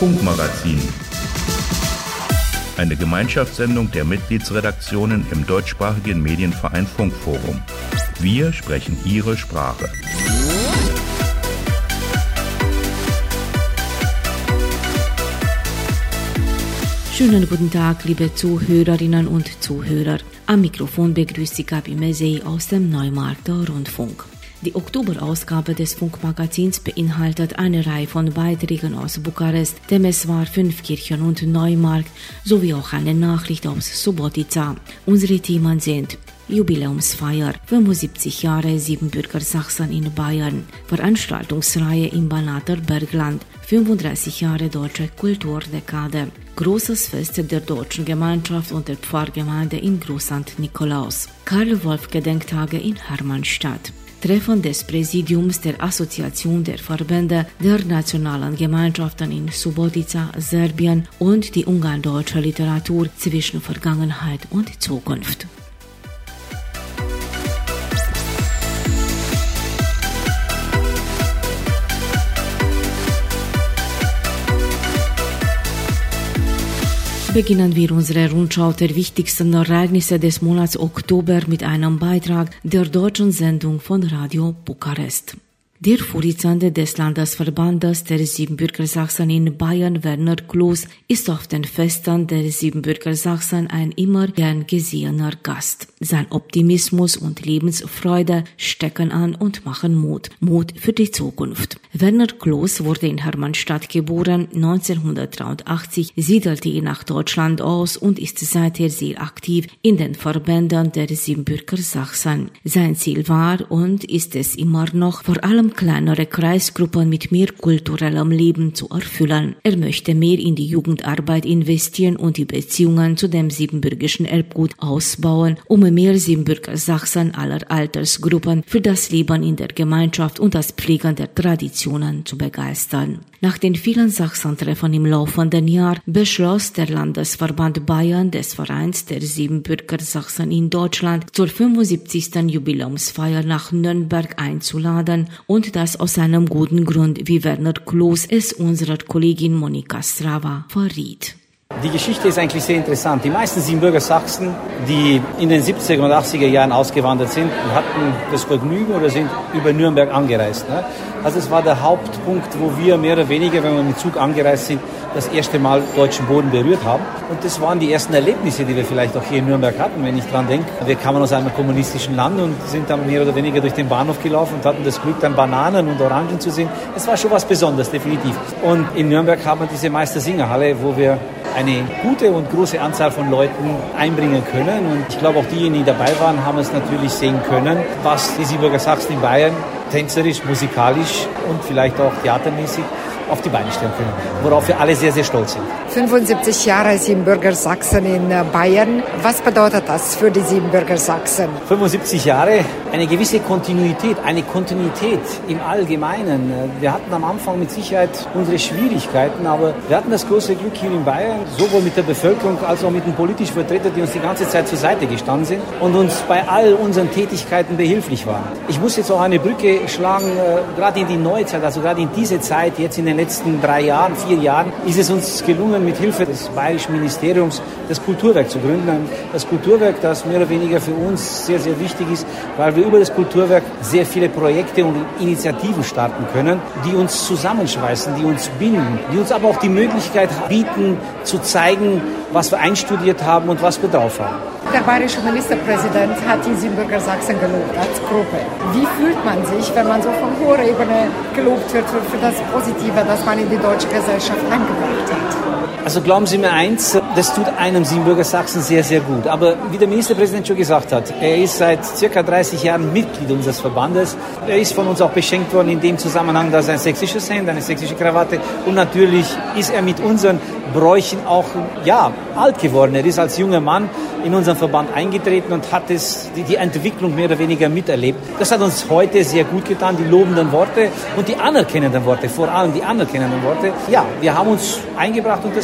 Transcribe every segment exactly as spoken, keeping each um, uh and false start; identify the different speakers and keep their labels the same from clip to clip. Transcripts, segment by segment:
Speaker 1: Funkmagazin. Eine Gemeinschaftssendung der Mitgliedsredaktionen im deutschsprachigen Medienverein Funkforum. Wir sprechen Ihre Sprache.
Speaker 2: Schönen guten Tag, liebe Zuhörerinnen und Zuhörer. Am Mikrofon begrüßt Sie Gabi Mesey aus dem Neumarkter Rundfunk. Die Oktoberausgabe des Funkmagazins beinhaltet eine Reihe von Beiträgen aus Bukarest, Temeswar, Fünfkirchen und Neumarkt sowie auch eine Nachricht aus Subotica. Unsere Themen sind Jubiläumsfeier, fünfundsiebzig Jahre Siebenbürger Sachsen in Bayern, Veranstaltungsreihe im Banater Bergland, fünfunddreißig Jahre Deutsche Kulturdekade, großes Fest der deutschen Gemeinschaft und der Pfarrgemeinde in Groß Sankt Nikolaus, Karl-Wolf-Gedenktage in Hermannstadt, Treffen des Präsidiums der Assoziation der Verbände der nationalen Gemeinschaften in Subotica, Serbien und die ungardeutsche Literatur zwischen Vergangenheit und Zukunft. Beginnen wir unsere Rundschau der wichtigsten Ereignisse des Monats Oktober mit einem Beitrag der deutschen Sendung von Radio Bukarest. Der Vorsitzende des Landesverbandes der Siebenbürger Sachsen in Bayern, Werner Kloß, ist auf den Festen der Siebenbürger Sachsen ein immer gern gesehener Gast. Sein Optimismus und Lebensfreude stecken an und machen Mut. Mut für die Zukunft. Werner Kloß wurde in Hermannstadt geboren, neunzehnhundertdreiundachtzig siedelte er nach Deutschland aus und ist seither sehr aktiv in den Verbänden der Siebenbürger Sachsen. Sein Ziel war und ist es immer noch, vor allem kleinere Kreisgruppen mit mehr kulturellem Leben zu erfüllen. Er möchte mehr in die Jugendarbeit investieren und die Beziehungen zu dem siebenbürgischen Erbgut ausbauen, um mehr Siebenbürger Sachsen aller Altersgruppen für das Leben in der Gemeinschaft und das Pflegen der Traditionen zu begeistern. Nach den vielen Sachsen-Treffen im laufenden Jahr beschloss der Landesverband Bayern des Vereins der Siebenbürger Sachsen in Deutschland zur fünfundsiebzigsten Jubiläumsfeier nach Nürnberg einzuladen und das aus einem guten Grund, wie Werner Kloß es unserer Kollegin Monika Strava verriet.
Speaker 3: Die Geschichte ist eigentlich sehr interessant. Die meisten Siebenbürger Sachsen, die in den siebziger und achtziger Jahren ausgewandert sind, hatten das Vergnügen oder sind über Nürnberg angereist. Also es war der Hauptpunkt, wo wir mehr oder weniger, wenn wir mit Zug angereist sind, das erste Mal deutschen Boden berührt haben. Und das waren die ersten Erlebnisse, die wir vielleicht auch hier in Nürnberg hatten, wenn ich dran denke. Wir kamen aus einem kommunistischen Land und sind dann mehr oder weniger durch den Bahnhof gelaufen und hatten das Glück, dann Bananen und Orangen zu sehen. Es war schon was Besonderes, definitiv. Und in Nürnberg haben wir diese Meistersingerhalle, wo wir eine gute und große Anzahl von Leuten einbringen können. Und ich glaube, auch diejenigen, die dabei waren, haben es natürlich sehen können, was die Siebenbürger Sachsen in Bayern tänzerisch, musikalisch und vielleicht auch theatermäßig auf die Beine stellen können, worauf wir alle sehr, sehr stolz sind.
Speaker 4: fünfundsiebzig Jahre Siebenbürger Sachsen in Bayern. Was bedeutet das für die Siebenbürger Sachsen?
Speaker 3: fünfundsiebzig Jahre, eine gewisse Kontinuität, eine Kontinuität im Allgemeinen. Wir hatten am Anfang mit Sicherheit unsere Schwierigkeiten, aber wir hatten das große Glück hier in Bayern, sowohl mit der Bevölkerung als auch mit den politischen Vertretern, die uns die ganze Zeit zur Seite gestanden sind und uns bei all unseren Tätigkeiten behilflich waren. Ich muss jetzt auch eine Brücke schlagen, äh, gerade in die Neuzeit, also gerade in diese Zeit, jetzt in den letzten drei Jahren, vier Jahren, ist es uns gelungen, mit Hilfe des Bayerischen Ministeriums das Kulturwerk zu gründen. Das Kulturwerk, das mehr oder weniger für uns sehr, sehr wichtig ist, weil wir über das Kulturwerk sehr viele Projekte und Initiativen starten können, die uns zusammenschweißen, die uns binden, die uns aber auch die Möglichkeit bieten, zu zeigen, was wir einstudiert haben und was wir drauf haben.
Speaker 4: Der bayerische Ministerpräsident hat die Siebenbürger Sachsen gelobt als Gruppe. Wie fühlt man sich, wenn man so von hoher Ebene gelobt wird für das Positive, das man in die deutsche Gesellschaft eingebracht hat?
Speaker 3: Also glauben Sie mir eins, das tut einem Siebenbürger Sachsen sehr, sehr gut. Aber wie der Ministerpräsident schon gesagt hat, er ist seit circa dreißig Jahren Mitglied unseres Verbandes. Er ist von uns auch beschenkt worden in dem Zusammenhang, dass er ein sächsisches Hemd, eine sächsische Krawatte und natürlich ist er mit unseren Bräuchen auch, ja, alt geworden. Er ist als junger Mann in unseren Verband eingetreten und hat es, die, die Entwicklung mehr oder weniger miterlebt. Das hat uns heute sehr gut getan, die lobenden Worte und die anerkennenden Worte, vor allem die anerkennenden Worte. Ja, wir haben uns eingebracht und das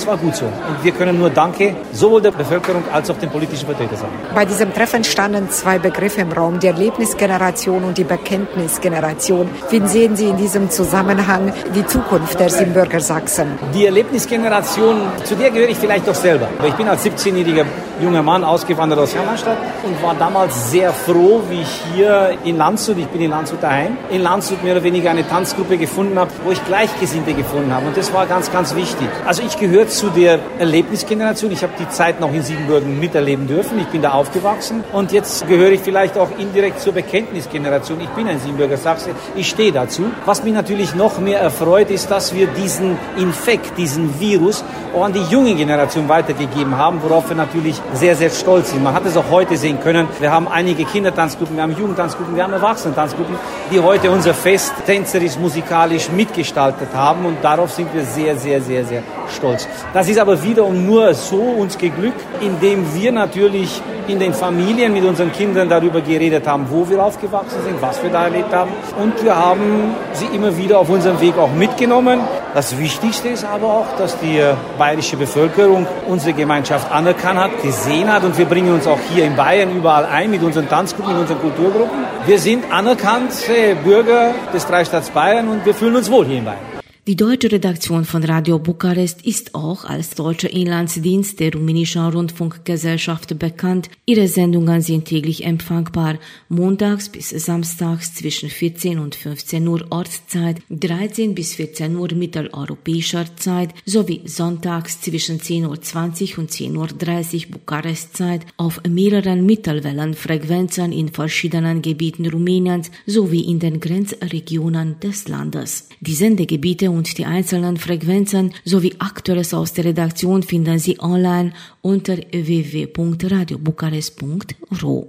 Speaker 3: war gut so. Und wir können nur Danke sowohl der Bevölkerung als auch den politischen Vertretern sagen.
Speaker 4: Bei diesem Treffen standen zwei Begriffe im Raum, die Erlebnisgeneration und die Bekenntnisgeneration. Wie sehen Sie in diesem Zusammenhang die Zukunft der Siebenbürger Sachsen?
Speaker 3: Die Erlebnisgeneration, zu der gehöre ich vielleicht doch selber. Aber ich bin als siebzehnjähriger junger Mann ausgewandert aus Hermannstadt und war damals sehr froh, wie ich hier in Landshut, ich bin in Landshut daheim, in Landshut mehr oder weniger eine Tanzgruppe gefunden habe, wo ich Gleichgesinnte gefunden habe. Und das war ganz, ganz wichtig. Also ich gehöre zu der Erlebnisgeneration. Ich habe die Zeit noch in Siebenbürgen miterleben dürfen. Ich bin da aufgewachsen. Und jetzt gehöre ich vielleicht auch indirekt zur Bekenntnisgeneration. Ich bin ein Siebenbürger Sachse. Ich stehe dazu. Was mich natürlich noch mehr erfreut, ist, dass wir diesen Infekt, diesen Virus auch an die junge Generation weitergegeben haben, worauf wir natürlich sehr, sehr stolz sind. Man hat es auch heute sehen können. Wir haben einige Kindertanzgruppen, wir haben Jugendtanzgruppen, wir haben Erwachsenentanzgruppen, die heute unser Fest tänzerisch, musikalisch mitgestaltet haben. Und darauf sind wir sehr, sehr, sehr, sehr stolz. Das ist aber wiederum nur so uns geglückt, indem wir natürlich in den Familien mit unseren Kindern darüber geredet haben, wo wir aufgewachsen sind, was wir da erlebt haben. Und wir haben sie immer wieder auf unserem Weg auch mitgenommen. Das Wichtigste ist aber auch, dass die bayerische Bevölkerung unsere Gemeinschaft anerkannt hat, gesehen hat. Und wir bringen uns auch hier in Bayern überall ein mit unseren Tanzgruppen, mit unseren Kulturgruppen. Wir sind anerkannte Bürger des Freistaats Bayern und wir fühlen uns wohl hier in Bayern.
Speaker 2: Die deutsche Redaktion von Radio Bukarest ist auch als deutscher Inlandsdienst der rumänischen Rundfunkgesellschaft bekannt. Ihre Sendungen sind täglich empfangbar, montags bis samstags zwischen vierzehn und fünfzehn Uhr Ortszeit, dreizehn bis vierzehn Uhr mitteleuropäischer Zeit sowie sonntags zwischen zehn Uhr zwanzig und zehn Uhr dreißig Bukarestzeit auf mehreren Mittelwellenfrequenzen in verschiedenen Gebieten Rumäniens sowie in den Grenzregionen des Landes. Die Sendegebiete und die einzelnen Frequenzen sowie Aktuelles aus der Redaktion finden Sie online unter w w w punkt radio bukarest punkt r o.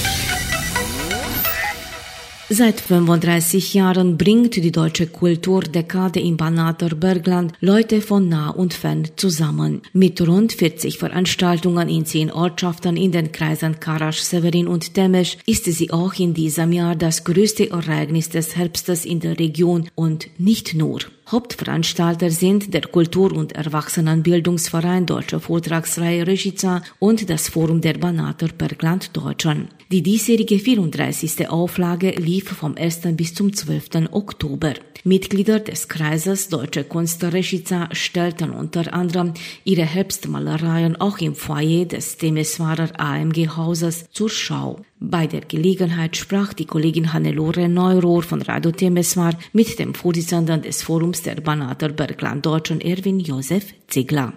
Speaker 2: Seit fünfunddreißig Jahren bringt die deutsche Kulturdekade im Banater Bergland Leute von nah und fern zusammen. Mit rund vierzig Veranstaltungen in zehn Ortschaften in den Kreisen Karasch, Severin und Temesch ist sie auch in diesem Jahr das größte Ereignis des Herbstes in der Region und nicht nur. Hauptveranstalter sind der Kultur- und Erwachsenenbildungsverein Deutsche Vortragsreihe Regica und das Forum der Banater Bergland Deutschen. Die diesjährige vierunddreißigste Auflage lief vom ersten bis zum zwölften Oktober. Mitglieder des Kreises Deutsche Kunst Regica stellten unter anderem ihre Herbstmalereien auch im Foyer des Temeswarer A M G-Hauses zur Schau. Bei der Gelegenheit sprach die Kollegin Hannelore Neurohr von Radio Temeswar mit dem Vorsitzenden des Forums der Banater Bergland Deutschen Erwin Josef Ziegler.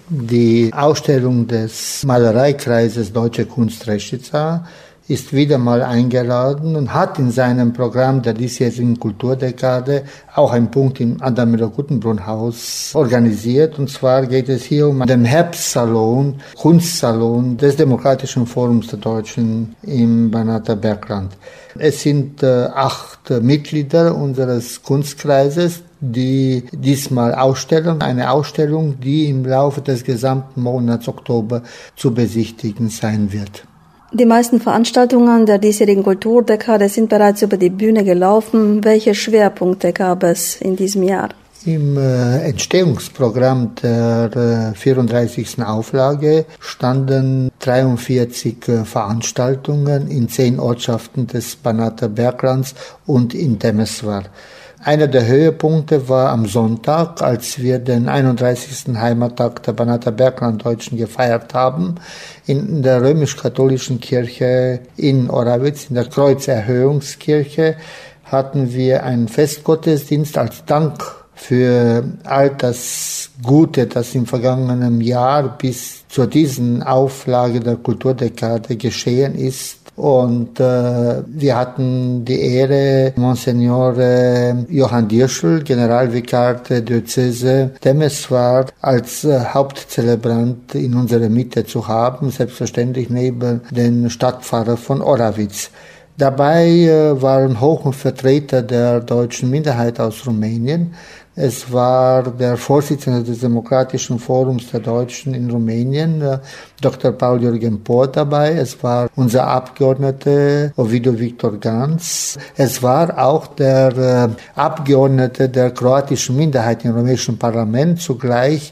Speaker 5: Die Ausstellung des Malereikreises Deutsche Kunst Regica ist wieder mal eingeladen und hat in seinem Programm der diesjährigen Kulturdekade auch einen Punkt im Adamira-Guttenbrunn-Haus organisiert. Und zwar geht es hier um den Herbstsalon, Kunstsalon des Demokratischen Forums der Deutschen im Banater Bergland. Es sind äh, acht äh, Mitglieder unseres Kunstkreises, die diesmal ausstellen. Eine Ausstellung, die im Laufe des gesamten Monats Oktober zu besichtigen sein wird.
Speaker 6: Die meisten Veranstaltungen der diesjährigen Kulturdekade sind bereits über die Bühne gelaufen. Welche Schwerpunkte gab es in diesem Jahr?
Speaker 5: Im äh, Entstehungsprogramm der äh, vierunddreißigsten Auflage standen dreiundvierzig äh, Veranstaltungen in zehn Ortschaften des Banater Berglands und in Temeswar. Einer der Höhepunkte war am Sonntag, als wir den einunddreißigsten Heimattag der Banater Berglanddeutschen gefeiert haben, in der römisch-katholischen Kirche in Oravitz, in der Kreuzerhöhungskirche, hatten wir einen Festgottesdienst als Dank für all das Gute, das im vergangenen Jahr bis zu diesen Auflage der Kulturdekade geschehen ist. Und äh, wir hatten die Ehre, Monsignore Johann Dirschl, Generalvikar der Diözese Temeswar, als äh, Hauptzelebrant in unserer Mitte zu haben, selbstverständlich neben dem Stadtpfarrer von Oravitz. Dabei waren hohe Vertreter der deutschen Minderheit aus Rumänien. Es war der Vorsitzende des Demokratischen Forums der Deutschen in Rumänien, Doktor Paul-Jürgen Pohr, dabei. Es war unser Abgeordneter Ovidiu Victor Ganz. Es war auch der Abgeordnete der kroatischen Minderheit im rumänischen Parlament, zugleich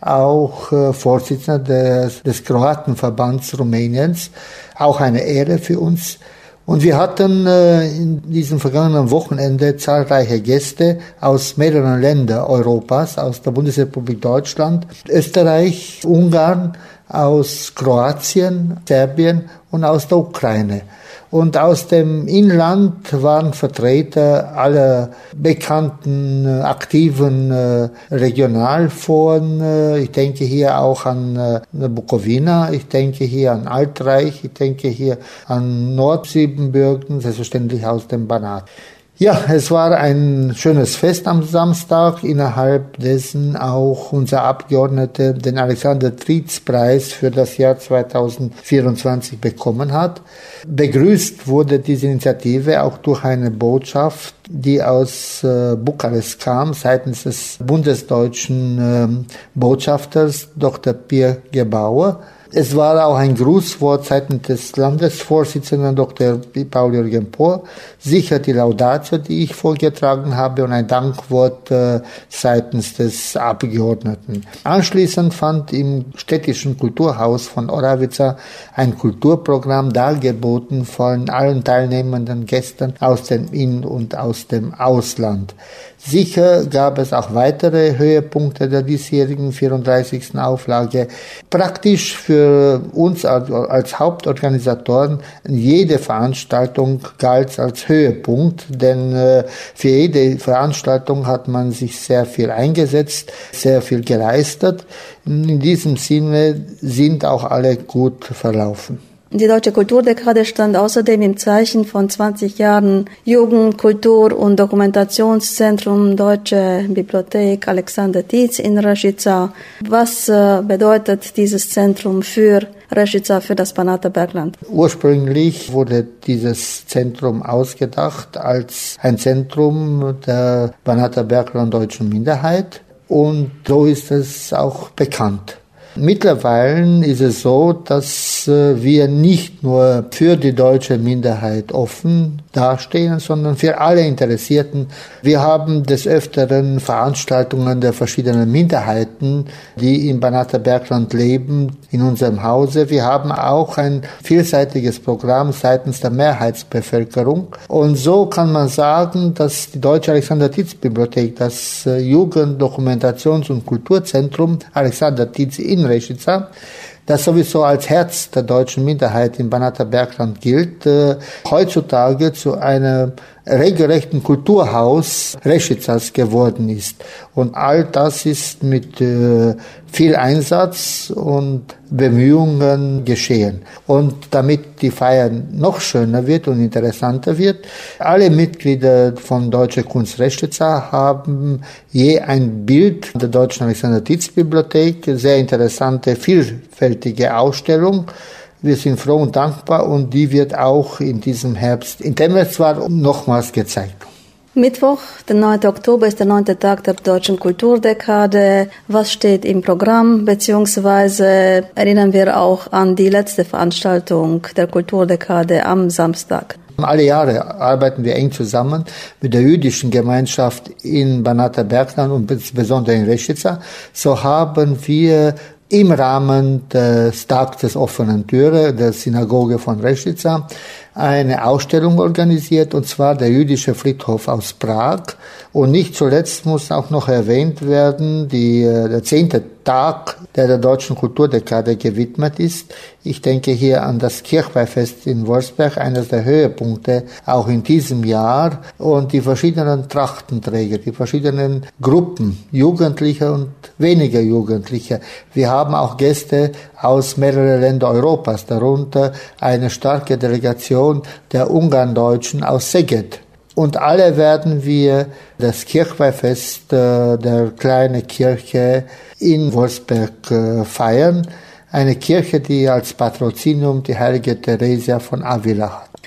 Speaker 5: auch Vorsitzender des, des Kroatenverbands Rumäniens. Auch eine Ehre für uns. Und wir hatten äh, in diesem vergangenen Wochenende zahlreiche Gäste aus mehreren Ländern Europas, aus der Bundesrepublik Deutschland, Österreich, Ungarn, aus Kroatien, Serbien und aus der Ukraine. Und aus dem Inland waren Vertreter aller bekannten, aktiven äh, Regionalforen. Äh, ich denke hier auch an äh, Bukowina, ich denke hier an Altreich, ich denke hier an Nordsiebenbürgen, selbstverständlich aus dem Banat. Ja, es war ein schönes Fest am Samstag, innerhalb dessen auch unser Abgeordneter den Alexander-Trietz-Preis für das Jahr zweitausendvierundzwanzig bekommen hat. Begrüßt wurde diese Initiative auch durch eine Botschaft, die aus äh, Bukarest kam, seitens des bundesdeutschen äh, Botschafters Doktor Pierre Gebauer. Es war auch ein Grußwort seitens des Landesvorsitzenden Doktor Paul-Jürgen Pohr, sicher die Laudatio, die ich vorgetragen habe, und ein Dankwort äh, seitens des Abgeordneten. Anschließend fand im städtischen Kulturhaus von Oravica ein Kulturprogramm dargeboten von allen teilnehmenden Gästen aus dem In- und aus dem Ausland. Sicher gab es auch weitere Höhepunkte der diesjährigen vierunddreißigsten Auflage. Praktisch für uns als Hauptorganisatoren jede Veranstaltung galt als Höhepunkt, denn für jede Veranstaltung hat man sich sehr viel eingesetzt, sehr viel geleistet. In diesem Sinne sind auch alle gut verlaufen.
Speaker 6: Die Deutsche Kulturdekade stand außerdem im Zeichen von zwanzig Jahren Jugend-, Kultur- und Dokumentationszentrum Deutsche Bibliothek Alexander Tietz in Rešica. Was äh, bedeutet dieses Zentrum für Rešica, für das Banater Bergland?
Speaker 5: Ursprünglich wurde dieses Zentrum ausgedacht als ein Zentrum der Banater Bergland deutschen Minderheit, und so ist es auch bekannt. Mittlerweile ist es so, dass wir nicht nur für die deutsche Minderheit offen dastehen, sondern für alle Interessierten. Wir haben des Öfteren Veranstaltungen der verschiedenen Minderheiten, die im Banater Bergland leben, in unserem Hause. Wir haben auch ein vielseitiges Programm seitens der Mehrheitsbevölkerung. Und so kann man sagen, dass die Deutsche Alexander-Tietz-Bibliothek, das Jugend-, Dokumentations- und Kulturzentrum Alexander Tietz in Rešica, das sowieso als Herz der deutschen Minderheit im Banater Bergland gilt, äh, heutzutage zu einem regelrechten Kulturhaus Rešicas geworden ist. Und all das ist mit äh, viel Einsatz und Bemühungen geschehen. Und damit die Feier noch schöner wird und interessanter wird, alle Mitglieder von Deutsche Kunst Rešica haben je ein Bild der Deutschen Alexander-Tietz-Bibliothek, sehr interessante, vielfältige Ausstellung. Wir sind froh und dankbar, und die wird auch in diesem Herbst in Temeswar nochmals gezeigt.
Speaker 6: Mittwoch, der neunte Oktober, ist der neunte Tag der Deutschen Kulturdekade. Was steht im Programm, beziehungsweise erinnern wir auch an die letzte Veranstaltung der Kulturdekade am Samstag?
Speaker 5: Alle Jahre arbeiten wir eng zusammen mit der jüdischen Gemeinschaft in Banater Bergland und besonders in Rešica. So haben wir im Rahmen des Tags des offenen Türe der Synagoge von Rešica eine Ausstellung organisiert, und zwar der jüdische Friedhof aus Prag. Und nicht zuletzt muss auch noch erwähnt werden, die, der zehnte Tag, der der Deutschen Kulturdekade gewidmet ist. Ich denke hier an das Kirchweihfest in Wolfsberg, eines der Höhepunkte auch in diesem Jahr, und die verschiedenen Trachtenträger, die verschiedenen Gruppen, Jugendliche und weniger Jugendliche. Wir haben auch Gäste aus mehreren Ländern Europas, darunter eine starke Delegation der Ungarndeutschen aus Szeged. Und alle werden wir das Kirchweihfest äh, der kleinen Kirche in Wolfsberg äh, feiern. Eine Kirche, die als Patrozinium die heilige Theresia von Avila hat.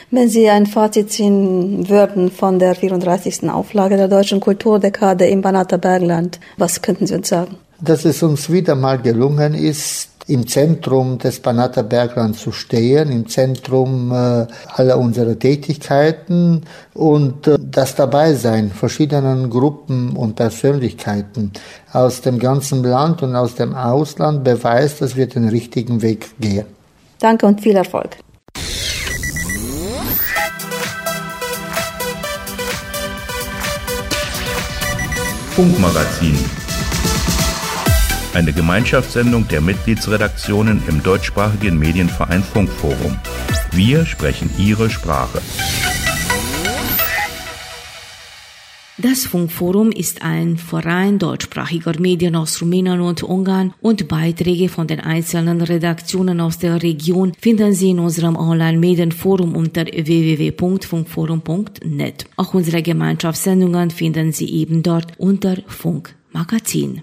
Speaker 6: Wenn Sie ein Fazit ziehen würden von der vierunddreißigsten Auflage der Deutschen Kulturdekade im Banater Bergland, was könnten Sie uns sagen?
Speaker 5: Dass es uns wieder mal gelungen ist, im Zentrum des Banater Berglands zu stehen, im Zentrum äh, aller unserer Tätigkeiten und äh, das Dabeisein verschiedenen Gruppen und Persönlichkeiten aus dem ganzen Land und aus dem Ausland beweist, dass wir den richtigen Weg gehen.
Speaker 6: Danke und viel Erfolg.
Speaker 1: Funkmagazin. Eine Gemeinschaftssendung der Mitgliedsredaktionen im deutschsprachigen Medienverein Funkforum. Wir sprechen Ihre Sprache.
Speaker 2: Das Funkforum ist ein Verein deutschsprachiger Medien aus Rumänien und Ungarn und Beiträge von den einzelnen Redaktionen aus der Region finden Sie in unserem Online-Medienforum unter w w w punkt funkforum punkt net. Auch unsere Gemeinschaftssendungen finden Sie eben dort unter Funkmagazin.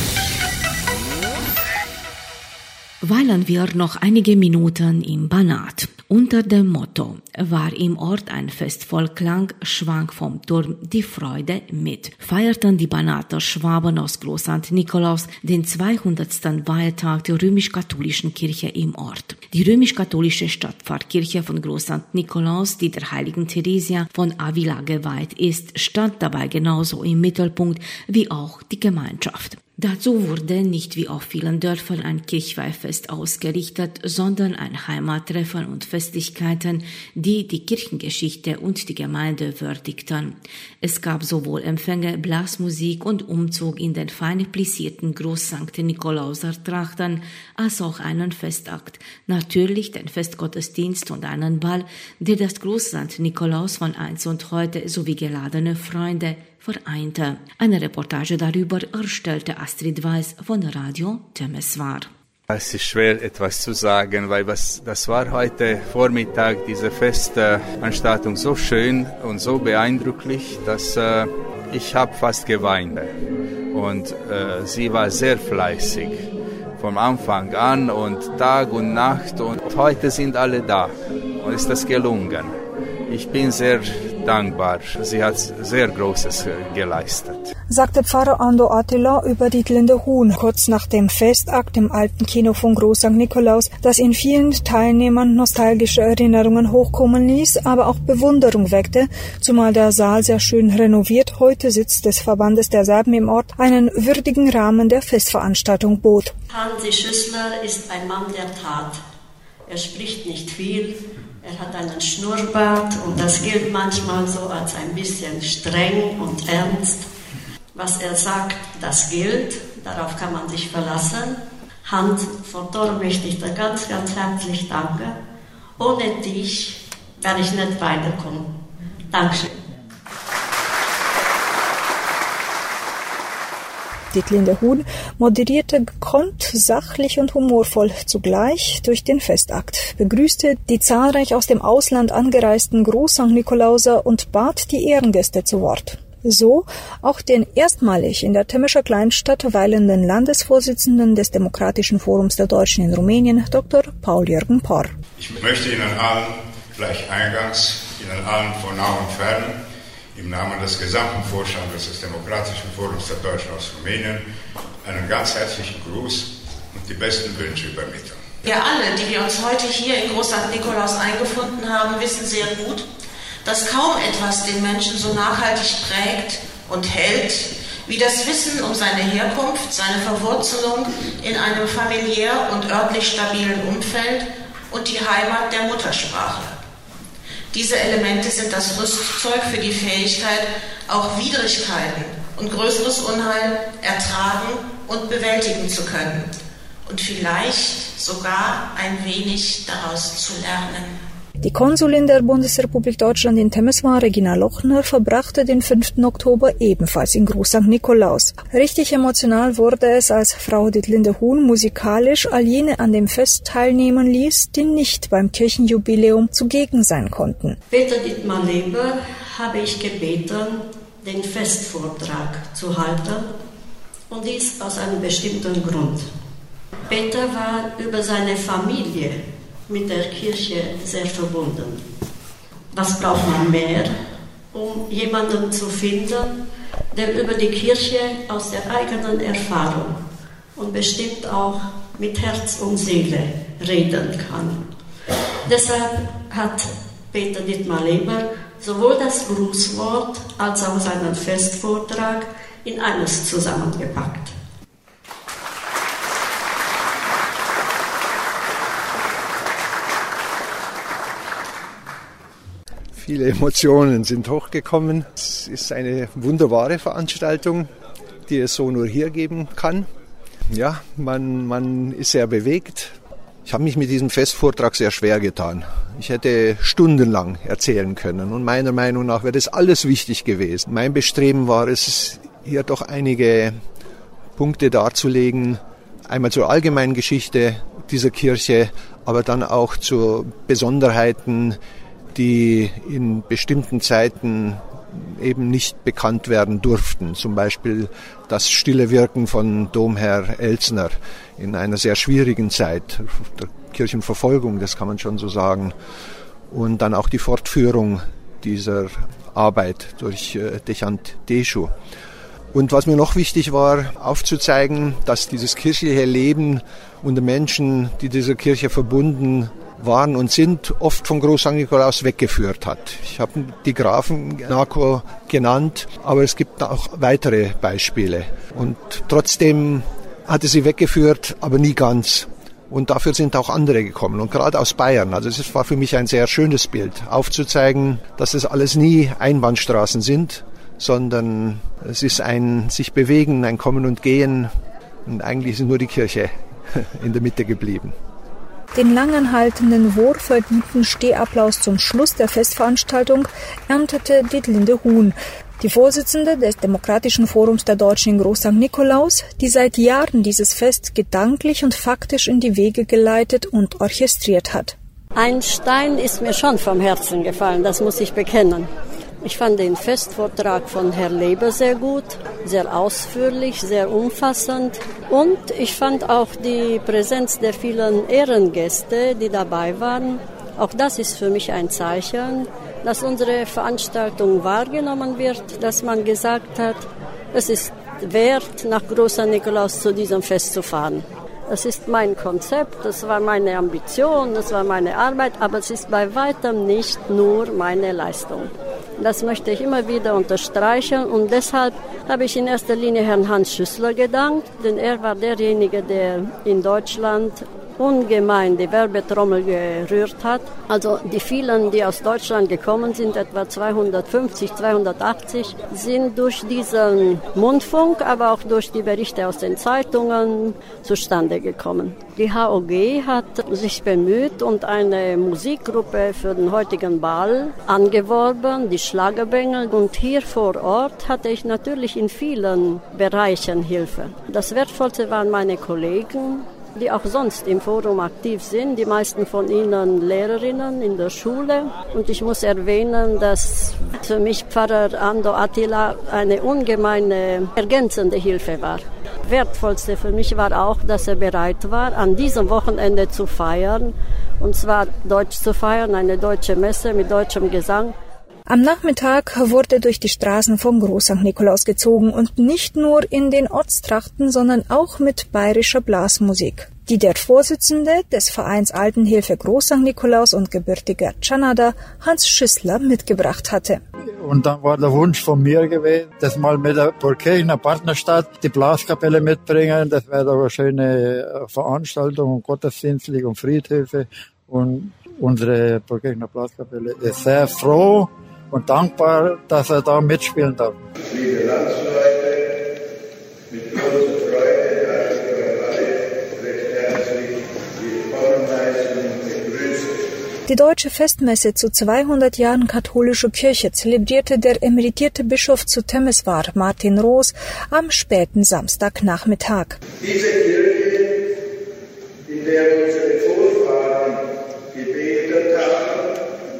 Speaker 2: Weilen wir noch einige Minuten im Banat. Unter dem Motto war im Ort ein festvoll Klang, schwang vom Turm die Freude mit. Feierten die Banater Schwaben aus Groß Sankt Nikolaus den zweihundertsten Weihentag der römisch-katholischen Kirche im Ort. Die römisch-katholische Stadtpfarrkirche von Groß Sankt Nikolaus, die der heiligen Theresia von Avila geweiht ist, stand dabei genauso im Mittelpunkt wie auch die Gemeinschaft. Dazu wurde nicht wie auf vielen Dörfern ein Kirchweihfest ausgerichtet, sondern ein Heimattreffen und Festlichkeiten, die die Kirchengeschichte und die Gemeinde würdigten. Es gab sowohl Empfänge, Blasmusik und Umzug in den fein plissierten Groß Sankt Nikolauser Trachten, als auch einen Festakt, natürlich den Festgottesdienst und einen Ball, der das Groß Sankt Nikolaus von einst und heute sowie geladene Freunde vereinte. Eine Reportage darüber erstellte Astrid Weiß von Radio Temeswar.
Speaker 7: Es ist schwer, etwas zu sagen, weil was, das war heute Vormittag, diese Festveranstaltung so schön und so beeindrucklich, dass äh, ich habe fast geweint. Und äh, sie war sehr fleißig vom Anfang an und Tag und Nacht. Und heute sind alle da und ist das gelungen. Ich bin sehr dankbar. Sie hat sehr Großes geleistet.
Speaker 8: Sagte Pfarrer Ando Attila über Dietlinde Huhn kurz nach dem Festakt im alten Kino von Groß Sankt Nikolaus, das in vielen Teilnehmern nostalgische Erinnerungen hochkommen ließ, aber auch Bewunderung weckte, zumal der Saal sehr schön renoviert, heute Sitz des Verbandes der Serben im Ort, einen würdigen Rahmen der Festveranstaltung bot.
Speaker 9: Hansi Schüssler ist ein Mann der Tat. Er spricht nicht viel. Er hat einen Schnurrbart und das gilt manchmal so als ein bisschen streng und ernst. Was er sagt, das gilt, darauf kann man sich verlassen. Hans, von Tor möchte ich dir ganz, ganz herzlich danken. Ohne dich werde ich nicht weiterkommen. Dankeschön.
Speaker 8: Dietlinde Huhn moderierte gekonnt, sachlich und humorvoll zugleich durch den Festakt, begrüßte die zahlreich aus dem Ausland angereisten Groß Sankt Nikolauser und bat die Ehrengäste zu Wort. So auch den erstmalig in der Temescher Kleinstadt weilenden Landesvorsitzenden des Demokratischen Forums der Deutschen in Rumänien, Doktor Paul-Jürgen Porr.
Speaker 10: Ich möchte Ihnen allen gleich eingangs, Ihnen allen von nah und fern, im Namen des gesamten Vorstandes des Demokratischen Forums der Deutschen aus Rumänien einen ganz herzlichen Gruß und die besten Wünsche übermitteln.
Speaker 11: Wir alle, die wir uns heute hier in Groß Sankt Nikolaus eingefunden haben, wissen sehr gut, dass kaum etwas den Menschen so nachhaltig prägt und hält, wie das Wissen um seine Herkunft, seine Verwurzelung in einem familiär und örtlich stabilen Umfeld und die Heimat der Muttersprache. Diese Elemente sind das Rüstzeug für die Fähigkeit, auch Widrigkeiten und größeres Unheil ertragen und bewältigen zu können und vielleicht sogar ein wenig daraus zu lernen.
Speaker 8: Die Konsulin der Bundesrepublik Deutschland in Temeswar, Regina Lochner, verbrachte den fünften Oktober ebenfalls in Groß Sankt Nikolaus. Richtig emotional wurde es, als Frau Dietlinde Huhn musikalisch all jene an dem Fest teilnehmen ließ, die nicht beim Kirchenjubiläum zugegen sein konnten.
Speaker 9: Peter Dietmar Leber habe ich gebeten, den Festvortrag zu halten, und dies aus einem bestimmten Grund. Peter war über seine Familie mit der Kirche sehr verbunden. Was braucht man mehr, um jemanden zu finden, der über die Kirche aus der eigenen Erfahrung und bestimmt auch mit Herz und Seele reden kann? Deshalb hat Peter Dietmar Leber sowohl das Grußwort als auch seinen Festvortrag in eines zusammengepackt.
Speaker 12: Viele Emotionen sind hochgekommen. Es ist eine wunderbare Veranstaltung, die es so nur hier geben kann. Ja, man, man ist sehr bewegt. Ich habe mich mit diesem Festvortrag sehr schwer getan. Ich hätte stundenlang erzählen können und meiner Meinung nach wäre das alles wichtig gewesen. Mein Bestreben war es, hier doch einige Punkte darzulegen, einmal zur allgemeinen Geschichte dieser Kirche, aber dann auch zu Besonderheiten, die in bestimmten Zeiten eben nicht bekannt werden durften. Zum Beispiel das stille Wirken von Domherr Elzner in einer sehr schwierigen Zeit der Kirchenverfolgung, das kann man schon so sagen. Und dann auch die Fortführung dieser Arbeit durch äh, Dechant Deschu. Und was mir noch wichtig war, aufzuzeigen, dass dieses kirchliche Leben unter Menschen, die dieser Kirche verbunden waren und sind, oft von Groß Sankt Nikolaus weggeführt hat. Ich habe die Grafen Nakow genannt, aber es gibt auch weitere Beispiele. Und trotzdem hatte sie weggeführt, aber nie ganz. Und dafür sind auch andere gekommen und gerade aus Bayern. Also es war für mich ein sehr schönes Bild, aufzuzeigen, dass es alles nie Einbahnstraßen sind, sondern es ist ein sich bewegen, ein Kommen und Gehen. Und eigentlich ist nur die Kirche in der Mitte geblieben.
Speaker 8: Den langanhaltenden, wohlverdienten Stehapplaus zum Schluss der Festveranstaltung erntete Dietlinde Huhn, die Vorsitzende des Demokratischen Forums der Deutschen in Groß Sankt Nikolaus, die seit Jahren dieses Fest gedanklich und faktisch in die Wege geleitet und orchestriert hat.
Speaker 13: Ein Stein ist mir schon vom Herzen gefallen, das muss ich bekennen. Ich fand den Festvortrag von Herrn Leber sehr gut, sehr ausführlich, sehr umfassend. Und ich fand auch die Präsenz der vielen Ehrengäste, die dabei waren. Auch das ist für mich ein Zeichen, dass unsere Veranstaltung wahrgenommen wird, dass man gesagt hat, es ist wert, nach Groß Sankt Nikolaus zu diesem Fest zu fahren. Das ist mein Konzept, das war meine Ambition, das war meine Arbeit, aber es ist bei weitem nicht nur meine Leistung. Das möchte ich immer wieder unterstreichen und deshalb habe ich in erster Linie Herrn Hans Schüssler gedankt, denn er war derjenige, der in Deutschland ungemein die Werbetrommel gerührt hat. Also die vielen, die aus Deutschland gekommen sind, etwa zweihundertfünfzig, zweihundertachtzig, sind durch diesen Mundfunk, aber auch durch die Berichte aus den Zeitungen zustande gekommen. Die H O G hat sich bemüht und eine Musikgruppe für den heutigen Ball angeworben, die Schlagerbengel. Und hier vor Ort hatte ich natürlich in vielen Bereichen Hilfe. Das Wertvollste waren meine Kollegen, die auch sonst im Forum aktiv sind, die meisten von ihnen Lehrerinnen in der Schule. Und ich muss erwähnen, dass für mich Pfarrer Ando Attila eine ungemeine ergänzende Hilfe war. Wertvollste für mich war auch, dass er bereit war, an diesem Wochenende zu feiern, und zwar deutsch zu feiern, eine deutsche Messe mit deutschem Gesang.
Speaker 8: Am Nachmittag wurde durch die Straßen von Groß Sankt Nikolaus gezogen und nicht nur in den Ortstrachten, sondern auch mit bayerischer Blasmusik, die der Vorsitzende des Vereins Altenhilfe Groß Sankt Nikolaus und gebürtiger Tschanada, Hans Schüssler, mitgebracht hatte.
Speaker 14: Und dann war der Wunsch von mir gewesen, dass mal mit der Burgkirchener Partnerstadt die Blaskapelle mitbringen. Das wäre doch eine schöne Veranstaltung, gottesdienstlich und Friedhöfe. Und unsere Burgkirchener Blaskapelle ist sehr froh und dankbar, dass er da mitspielen darf.
Speaker 15: Liebe Landsleute, mit großer Freude darf ich euch alle recht herzlich willkommen heißen und begrüßen.
Speaker 8: Die Deutsche Festmesse zu zweihundert Jahren katholischer Kirche zelebrierte der emeritierte Bischof zu Temeswar, Martin Roos, am späten Samstagnachmittag.
Speaker 15: Diese Kirche, in der unsere Vorfahren gebetet haben,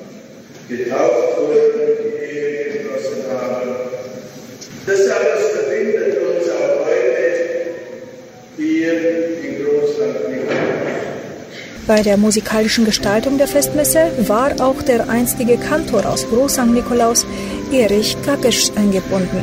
Speaker 15: getauft wurden, die Ehe genossen haben. Das alles verbindet uns auch heute hier in Groß Sankt Nikolaus.
Speaker 8: Bei der musikalischen Gestaltung der Festmesse war auch der einstige Kantor aus Groß Sankt Nikolaus, Erich Kakesch, eingebunden.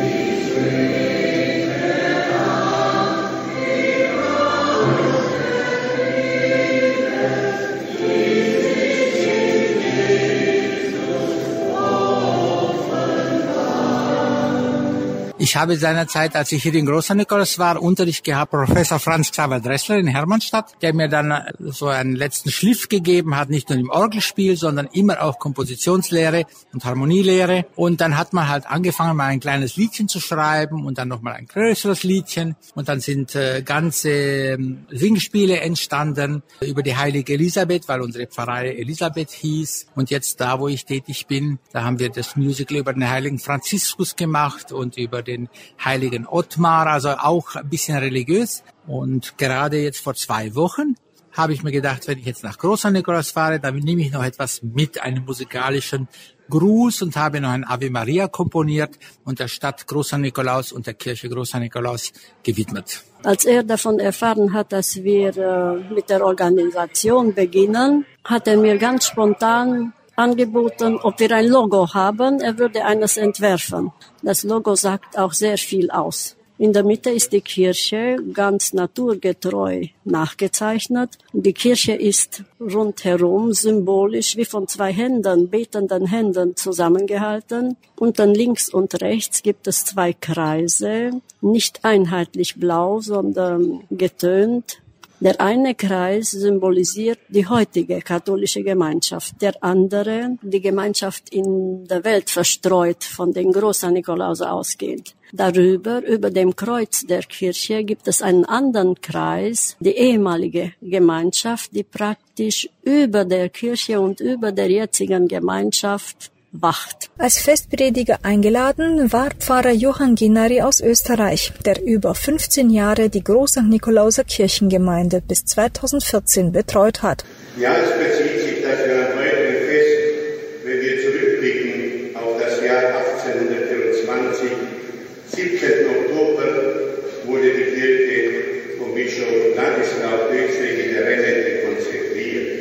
Speaker 16: Ich habe seinerzeit, als ich hier in Groß Sankt Nikolaus war, Unterricht gehabt, Professor Franz Xaver Dressler in Hermannstadt, der mir dann so einen letzten Schliff gegeben hat, nicht nur im Orgelspiel, sondern immer auch Kompositionslehre und Harmonielehre. Und dann hat man halt angefangen, mal ein kleines Liedchen zu schreiben und dann nochmal ein größeres Liedchen. Und dann sind äh, ganze äh, Singspiele entstanden über die heilige Elisabeth, weil unsere Pfarrei Elisabeth hieß. Und jetzt da, wo ich tätig bin, da haben wir das Musical über den heiligen Franziskus gemacht und über den heiligen Ottmar, also auch ein bisschen religiös. Und gerade jetzt vor zwei Wochen habe ich mir gedacht, wenn ich jetzt nach Groß Sankt Nikolaus fahre, dann nehme ich noch etwas mit, einen musikalischen Gruß, und habe noch ein Ave Maria komponiert und der Stadt Groß Sankt Nikolaus und der Kirche Groß Sankt Nikolaus gewidmet.
Speaker 13: Als er davon erfahren hat, dass wir äh, mit der Organisation beginnen, hat er mir ganz spontan angeboten, ob wir ein Logo haben. Er würde eines entwerfen. Das Logo sagt auch sehr viel aus. In der Mitte ist die Kirche ganz naturgetreu nachgezeichnet. Die Kirche ist rundherum symbolisch wie von zwei Händen, betenden Händen zusammengehalten. Und dann links und rechts gibt es zwei Kreise, nicht einheitlich blau, sondern getönt. Der eine Kreis symbolisiert die heutige katholische Gemeinschaft, der andere die Gemeinschaft in der Welt verstreut, von den Groß Sankt Nikolaus ausgehend. Darüber, über dem Kreuz der Kirche, gibt es einen anderen Kreis, die ehemalige Gemeinschaft, die praktisch über der Kirche und über der jetzigen Gemeinschaft wacht.
Speaker 8: Als Festprediger eingeladen war Pfarrer Johann Ginari aus Österreich, der über fünfzehn Jahre die Groß Sankt Nikolauser Kirchengemeinde bis zweitausendvierzehn betreut hat.
Speaker 15: Ja, es bezieht sich dafür ein heutiges Fest, wenn wir zurückblicken auf das Jahr achtzehnhundertvierundzwanzig. siebzehnten Oktober wurde die Kirche vom Bischof Ladislaus Höchstwege der Rennende konsekratet.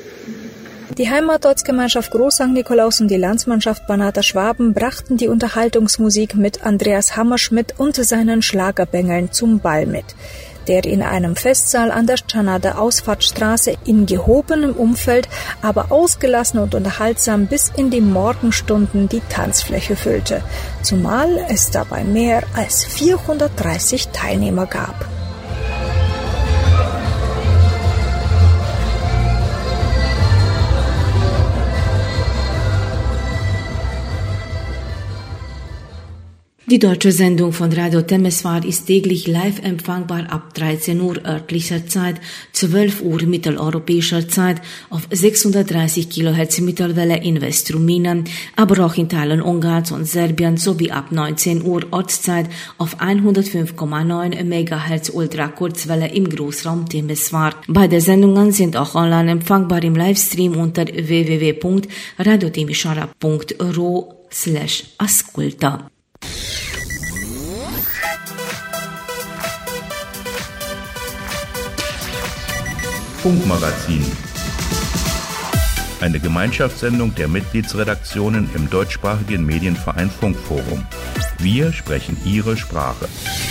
Speaker 8: Die Heimatortsgemeinschaft Groß Sankt Nikolaus und die Landsmannschaft Banater Schwaben brachten die Unterhaltungsmusik mit Andreas Hammerschmidt und seinen Schlagerbängeln zum Ball mit, der in einem Festsaal an der Schannader Ausfahrtsstraße in gehobenem Umfeld, aber ausgelassen und unterhaltsam bis in die Morgenstunden die Tanzfläche füllte, zumal es dabei mehr als vierhundertdreißig Teilnehmer gab.
Speaker 2: Die deutsche Sendung von Radio Temeswar ist täglich live empfangbar ab dreizehn Uhr örtlicher Zeit, zwölf Uhr mitteleuropäischer Zeit auf sechshundertdreißig Kilohertz Mittelwelle in Westruminen, aber auch in Teilen Ungarns und Serbiens sowie ab neunzehn Uhr Ortszeit auf hundertfünf Komma neun Megahertz Ultrakurzwelle im Großraum Temeswar. Beide Sendungen sind auch online empfangbar im Livestream unter w w w punkt radio timisoara punkt r o slash asculta.
Speaker 1: Funkmagazin. Eine Gemeinschaftssendung der Mitgliedsredaktionen im deutschsprachigen Medienverein Funkforum. Wir sprechen Ihre Sprache.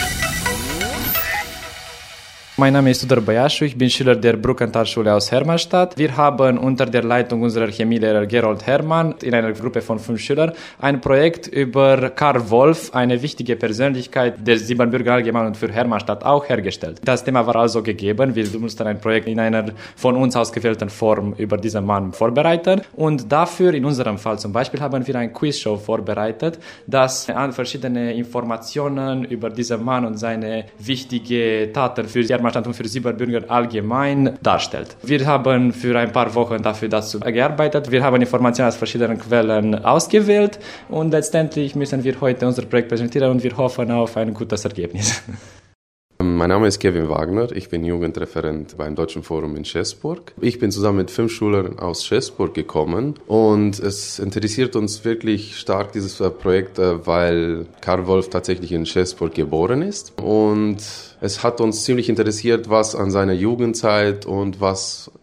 Speaker 17: Mein Name ist Tudor Băiașu, ich bin Schüler der Bruckenthal-Schule aus Hermannstadt. Wir haben unter der Leitung unserer Chemielehrer Gerold Hermann in einer Gruppe von fünf Schülern ein Projekt über Karl Wolf, eine wichtige Persönlichkeit der Siebenbürger allgemein und für Hermannstadt auch hergestellt. Das Thema war also gegeben, wir mussten ein Projekt in einer von uns ausgewählten Form über diesen Mann vorbereiten und dafür, in unserem Fall zum Beispiel, haben wir eine Quizshow vorbereitet, das verschiedene Informationen über diesen Mann und seine wichtige Taten für Hermannstadt und für Siebenbürger allgemein darstellt. Wir haben für ein paar Wochen dafür dazu gearbeitet. Wir haben Informationen aus verschiedenen Quellen ausgewählt und letztendlich müssen wir heute unser Projekt präsentieren und wir hoffen auf ein gutes Ergebnis.
Speaker 18: Mein Name ist Kevin Wagner, ich bin Jugendreferent beim Deutschen Forum in Schäßburg. Ich bin zusammen mit fünf Schülern aus Schäßburg gekommen und es interessiert uns wirklich stark, dieses Projekt, weil Karl Wolf tatsächlich in Schäßburg geboren ist und es hat uns ziemlich interessiert, was an seiner Jugendzeit und was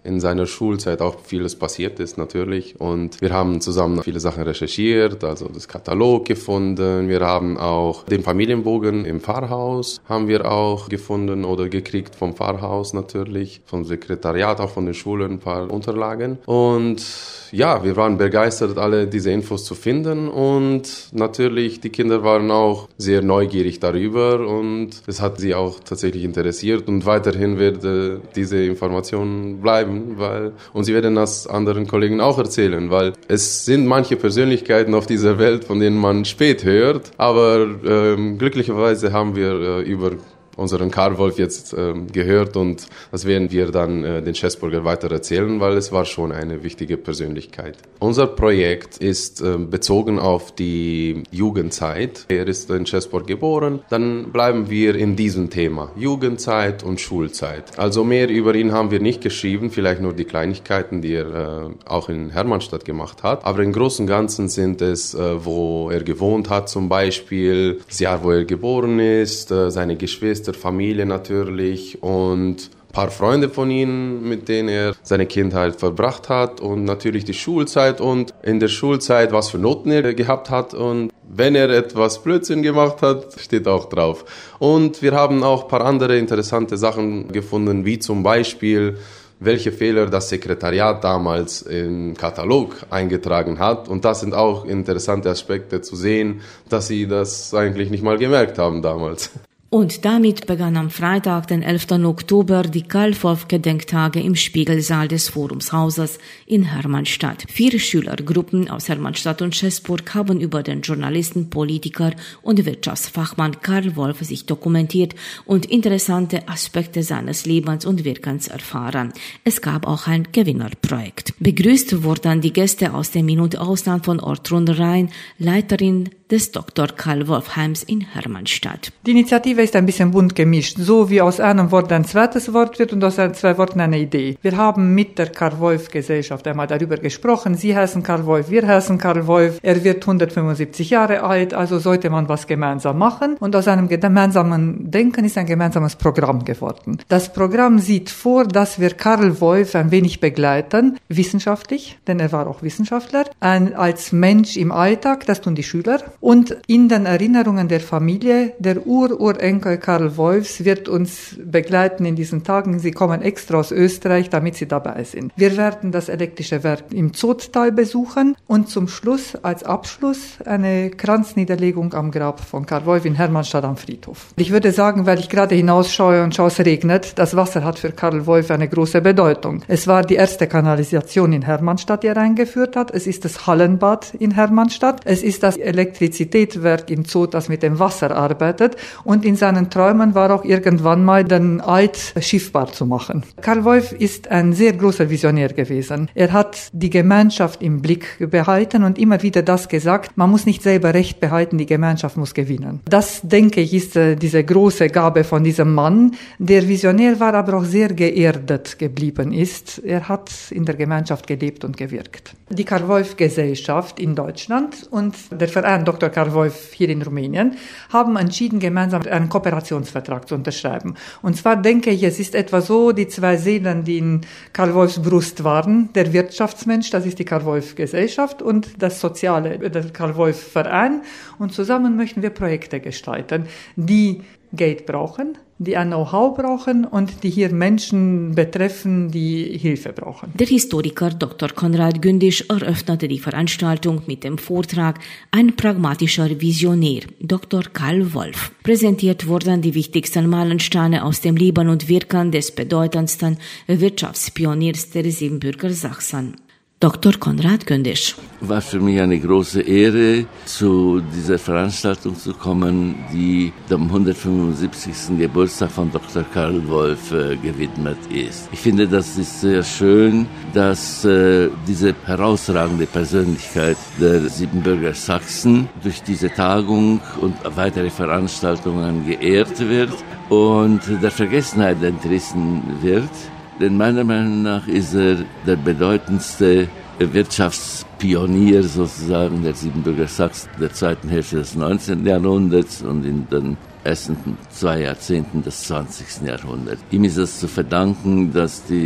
Speaker 18: in seiner Schulzeit auch vieles passiert ist natürlich. Und wir haben zusammen viele Sachen recherchiert, also das Katalog gefunden. Wir haben auch den Familienbogen im Pfarrhaus haben wir auch gefunden oder gekriegt vom Pfarrhaus natürlich, vom Sekretariat, auch von den Schulen ein paar Unterlagen. Und ja, wir waren begeistert, alle diese Infos zu finden und natürlich die Kinder waren auch sehr neugierig darüber und es hat sie auch tatsächlich interessiert und weiterhin wird äh, diese Information bleiben, weil und sie werden das anderen Kollegen auch erzählen, weil es sind manche Persönlichkeiten auf dieser Welt, von denen man spät hört, aber ähm, glücklicherweise haben wir äh, über unseren Karl Wolf jetzt ähm, gehört und das werden wir dann äh, den Schäßburger weiter erzählen, weil es war schon eine wichtige Persönlichkeit. Unser Projekt ist äh, bezogen auf die Jugendzeit. Er ist in Schäßburg geboren. Dann bleiben wir in diesem Thema, Jugendzeit und Schulzeit. Also mehr über ihn haben wir nicht geschrieben, vielleicht nur die Kleinigkeiten, die er äh, auch in Hermannstadt gemacht hat. Aber im Großen und Ganzen sind es, äh, wo er gewohnt hat zum Beispiel, das Jahr, wo er geboren ist, äh, seine Geschwister, Familie natürlich und ein paar Freunde von ihm, mit denen er seine Kindheit verbracht hat und natürlich die Schulzeit und in der Schulzeit, was für Noten er gehabt hat und wenn er etwas Blödsinn gemacht hat, steht auch drauf. Und wir haben auch ein paar andere interessante Sachen gefunden, wie zum Beispiel welche Fehler das Sekretariat damals im Katalog eingetragen hat. Und das sind auch interessante Aspekte zu sehen, dass sie das eigentlich nicht mal gemerkt haben damals.
Speaker 2: Und damit begann am Freitag, den elften Oktober, die Karl-Wolf-Gedenktage im Spiegelsaal des Forumshauses in Hermannstadt. Vier Schülergruppen aus Hermannstadt und Schäßburg haben über den Journalisten, Politiker und Wirtschaftsfachmann Karl Wolf sich dokumentiert und interessante Aspekte seines Lebens und Wirkens erfahren. Es gab auch ein Gewinnerprojekt. Begrüßt wurden die Gäste aus dem In- und Ausland von Ortrun Rhein, Leiterin des Doktor Karl Wolf Heims in Hermannstadt.
Speaker 19: Die Initiative ist ein bisschen bunt gemischt, so wie aus einem Wort ein zweites Wort wird und aus zwei Worten eine Idee. Wir haben mit der Karl Wolf Gesellschaft einmal darüber gesprochen. Sie heißen Karl Wolf, wir heißen Karl Wolf. Er wird hundertfünfundsiebzig Jahre alt, also sollte man was gemeinsam machen. Und aus einem gemeinsamen Denken ist ein gemeinsames Programm geworden. Das Programm sieht vor, dass wir Karl Wolf ein wenig begleiten, wissenschaftlich, denn er war auch Wissenschaftler, ein, als Mensch im Alltag, das tun die Schüler. Und in den Erinnerungen der Familie, der Ur-Urenkel Karl Wolfs wird uns begleiten in diesen Tagen. Sie kommen extra aus Österreich, damit sie dabei sind. Wir werden das elektrische Werk im Zotttal besuchen und zum Schluss, als Abschluss, eine Kranzniederlegung am Grab von Karl Wolf in Hermannstadt am Friedhof. Ich würde sagen, weil ich gerade hinausschaue und schaue, es regnet, das Wasser hat für Karl Wolf eine große Bedeutung. Es war die erste Kanalisation in Hermannstadt, die er eingeführt hat. Es ist das Hallenbad in Hermannstadt. Es ist das Elektrische Elektrizitätswerk in Zot, das mit dem Wasser arbeitet. Und in seinen Träumen war auch irgendwann mal den Alt schiffbar zu machen. Karl Wolf ist ein sehr großer Visionär gewesen. Er hat die Gemeinschaft im Blick behalten und immer wieder das gesagt, man muss nicht selber Recht behalten, die Gemeinschaft muss gewinnen. Das, denke ich, ist äh, diese große Gabe von diesem Mann, der Visionär war, aber auch sehr geerdet geblieben ist. Er hat in der Gemeinschaft gelebt und gewirkt. Die Karl Wolf Gesellschaft in Deutschland und der Verein Doktor Karl Wolf hier in Rumänien haben entschieden, gemeinsam einen Kooperationsvertrag zu unterschreiben. Und zwar denke ich, es ist etwa so, die zwei Seelen, die in Karl Wolfs Brust waren, der Wirtschaftsmensch, das ist die Karl Wolf Gesellschaft und das Soziale, der Karl Wolf Verein. Und zusammen möchten wir Projekte gestalten, die Geld brauchen, die ein Know-how brauchen und die hier Menschen betreffen, die Hilfe brauchen.
Speaker 2: Der Historiker Doktor Konrad Gündisch eröffnete die Veranstaltung mit dem Vortrag Ein pragmatischer Visionär, Doktor Karl Wolf. Präsentiert wurden die wichtigsten Meilensteine aus dem Leben und Wirken des bedeutendsten Wirtschaftspioniers der Siebenbürger Sachsen. Doktor Konrad Gündisch.
Speaker 20: War für mich eine große Ehre, zu dieser Veranstaltung zu kommen, die dem hundertfünfundsiebzigsten Geburtstag von Doktor Karl Wolf äh, gewidmet ist. Ich finde, das ist sehr schön, dass äh, diese herausragende Persönlichkeit der Siebenbürger Sachsen durch diese Tagung und weitere Veranstaltungen geehrt wird und der Vergessenheit entrissen wird. Denn meiner Meinung nach ist er der bedeutendste Wirtschaftspionier sozusagen der Siebenbürger Sachsen der zweiten Hälfte des neunzehnten Jahrhunderts und in den ersten zwei Jahrzehnten des zwanzigsten Jahrhunderts. Ihm ist es zu verdanken, dass die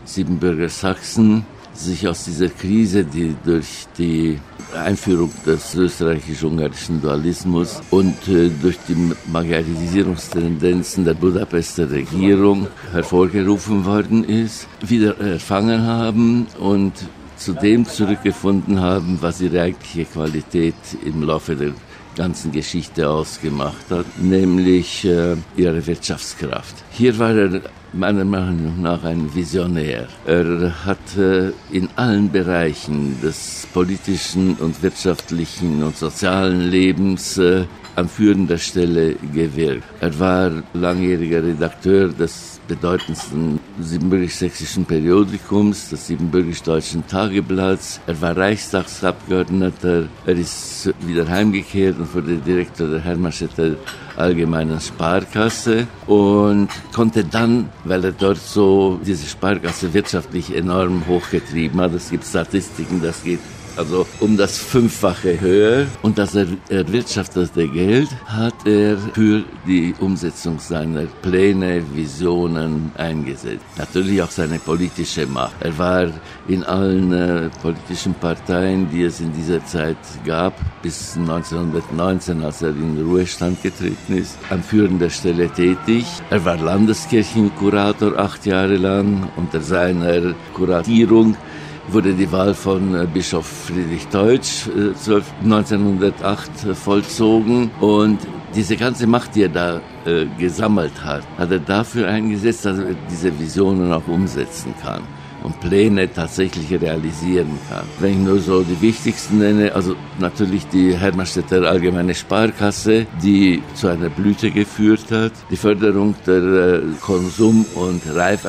Speaker 20: Siebenbürger Sachsen sich aus dieser Krise, die durch die Einführung des österreichisch-ungarischen Dualismus und äh, durch die Magyarisierungstendenzen der Budapester Regierung hervorgerufen worden ist, wieder erfangen haben und zu dem zurückgefunden haben, was ihre eigentliche Qualität im Laufe der ganzen Geschichte ausgemacht hat, nämlich äh, ihre Wirtschaftskraft. Hier war er meiner Meinung nach ein Visionär. Er hat äh, in allen Bereichen des politischen und wirtschaftlichen und sozialen Lebens äh, an führender Stelle gewirkt. Er war langjähriger Redakteur des bedeutendsten siebenbürgisch-sächsischen Periodikums, des siebenbürgisch-deutschen Tageblatts. Er war Reichstagsabgeordneter. Er ist wieder heimgekehrt und wurde Direktor der Hermannstädter Allgemeinen Sparkasse und konnte dann, weil er dort so diese Sparkasse wirtschaftlich enorm hochgetrieben hat, es gibt Statistiken, das geht also um das Fünffache höher, und das er erwirtschaftete Geld hat er für die Umsetzung seiner Pläne, Visionen eingesetzt. Natürlich auch seine politische Macht. Er war in allen äh, politischen Parteien, die es in dieser Zeit gab, bis neunzehnhundertneunzehn, als er in den Ruhestand getreten ist, an führender Stelle tätig. Er war Landeskirchenkurator acht Jahre lang. Unter seiner Kuratierung wurde die Wahl von äh, Bischof Friedrich Deutsch äh, neunzehnhundertacht äh, vollzogen, und diese ganze Macht, die er da äh, gesammelt hat, hat er dafür eingesetzt, dass er diese Visionen auch umsetzen kann und Pläne tatsächlich realisieren kann. Wenn ich nur so die wichtigsten nenne, also natürlich die Hermannstädter Allgemeine Sparkasse, die zu einer Blüte geführt hat, die Förderung der Konsum- und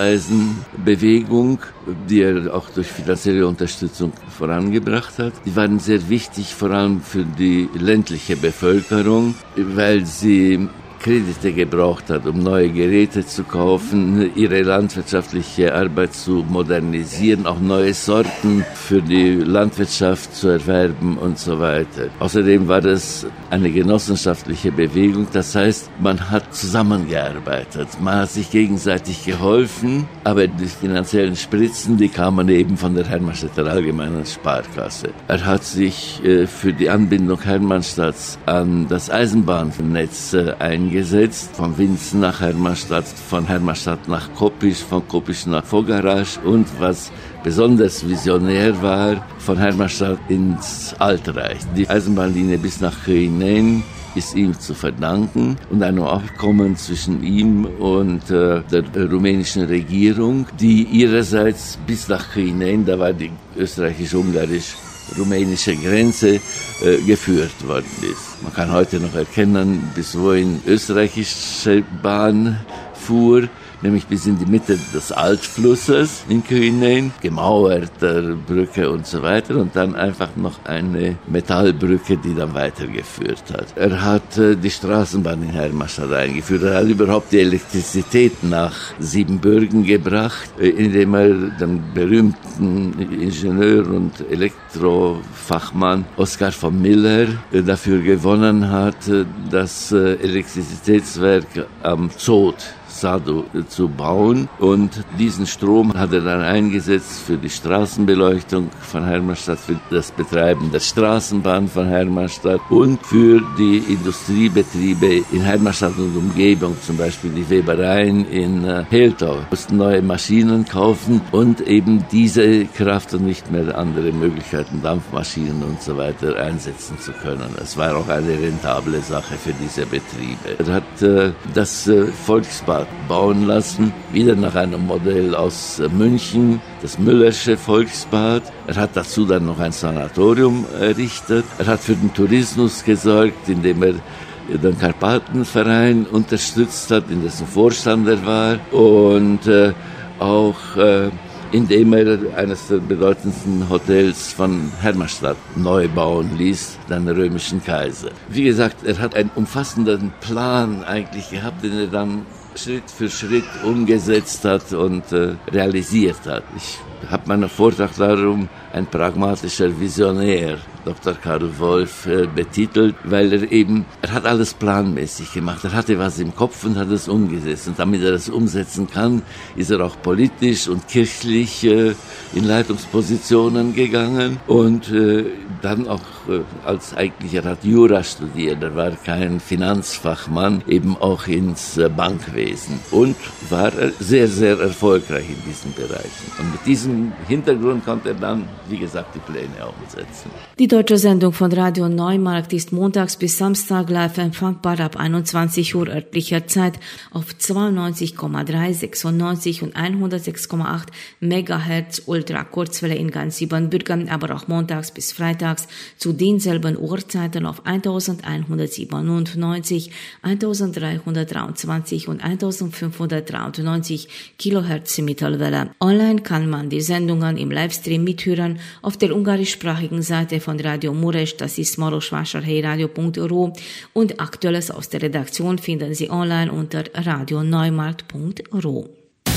Speaker 20: Reifeisenbewegung, die er auch durch finanzielle Unterstützung vorangebracht hat. Die waren sehr wichtig, vor allem für die ländliche Bevölkerung, weil sie Kredite gebraucht hat, um neue Geräte zu kaufen, ihre landwirtschaftliche Arbeit zu modernisieren, auch neue Sorten für die Landwirtschaft zu erwerben und so weiter. Außerdem war es eine genossenschaftliche Bewegung, das heißt, man hat zusammengearbeitet, man hat sich gegenseitig geholfen, aber die finanziellen Spritzen, die kamen eben von der Hermannstädter Allgemeinen Sparkasse. Er hat sich äh, für die Anbindung Hermannstadts an das Eisenbahnnetz äh, eingesetzt, von Winz nach Hermannstadt, von Hermannstadt nach Koppisch, von Koppisch nach Vogherasch und, was besonders visionär war, von Hermannstadt ins Altreich. Die Eisenbahnlinie bis nach Kyinen ist ihm zu verdanken, und ein Abkommen zwischen ihm und äh, der rumänischen Regierung, die ihrerseits bis nach Kyinen, da war die österreichisch-ungarisch rumänische Grenze äh, geführt worden ist. Man kann heute noch erkennen, bis wohin österreichische Bahn fuhr, nämlich bis in die Mitte des Altflusses in Kyinen, gemauerte Brücke und so weiter, und dann einfach noch eine Metallbrücke, die dann weitergeführt hat. Er hat äh, die Straßenbahn in Hermannstadt eingeführt, er hat überhaupt die Elektrizität nach Siebenbürgen gebracht, äh, indem er den berühmten Ingenieur und Elektrofachmann Oskar von Miller äh, dafür gewonnen hat, äh, das äh, Elektrizitätswerk am Zod Sado zu bauen, und diesen Strom hat er dann eingesetzt für die Straßenbeleuchtung von Hermannstadt, für das Betreiben der Straßenbahn von Hermannstadt und für die Industriebetriebe in Hermannstadt und Umgebung, zum Beispiel die Webereien in äh, Heltau. Wir mussten neue Maschinen kaufen und eben diese Kraft und nicht mehr andere Möglichkeiten, Dampfmaschinen und so weiter, einsetzen zu können. Es war auch eine rentable Sache für diese Betriebe. Er hat äh, das äh, Volksbad bauen lassen, wieder nach einem Modell aus München, das Müllersche Volksbad. Er hat dazu dann noch ein Sanatorium errichtet. Er hat für den Tourismus gesorgt, indem er den Karpatenverein unterstützt hat, in dessen Vorstand er war, und äh, auch äh, indem er eines der bedeutendsten Hotels von Hermannstadt neu bauen ließ, den römischen Kaiser. Wie gesagt, er hat einen umfassenden Plan eigentlich gehabt, den er dann Schritt für Schritt umgesetzt hat und äh, realisiert hat. Ich habe meinen Vortrag darum ein pragmatischer Visionär, Doktor Karl Wolff, äh, betitelt, weil er eben, er hat alles planmäßig gemacht. Er hatte was im Kopf und hat es umgesetzt. Und damit er das umsetzen kann, ist er auch politisch und kirchlich äh, in Leitungspositionen gegangen und äh, dann auch äh, als eigentlich, er hat Jura studiert, er war kein Finanzfachmann, eben auch ins äh, Bankwesen und war äh, sehr, sehr erfolgreich in diesen Bereichen. Und mit diesem Hintergrund konnte er dann, wie gesagt, die Pläne umsetzen.
Speaker 2: Die deutsche Sendung von Radio Neumarkt ist montags bis Samstag live empfangbar ab einundzwanzig Uhr örtlicher Zeit auf zweiundneunzig Komma drei, sechsundneunzig und hundertsechs Komma acht Megahertz Ultrakurzwelle in ganz Siebenbürgen, aber auch montags bis freitags zu denselben Uhrzeiten auf elfhundertsiebenundneunzig, eintausenddreihundertdreiundzwanzig und eintausendfünfhundertdreiundneunzig Kilohertz Mittelwelle. Online kann man die Sendungen im Livestream mithören auf der ungarischsprachigen Seite von Radio Mureș, das ist marosvásárhelyradio punkt ro, und Aktuelles aus der Redaktion finden Sie online unter radioneumarkt punkt ro.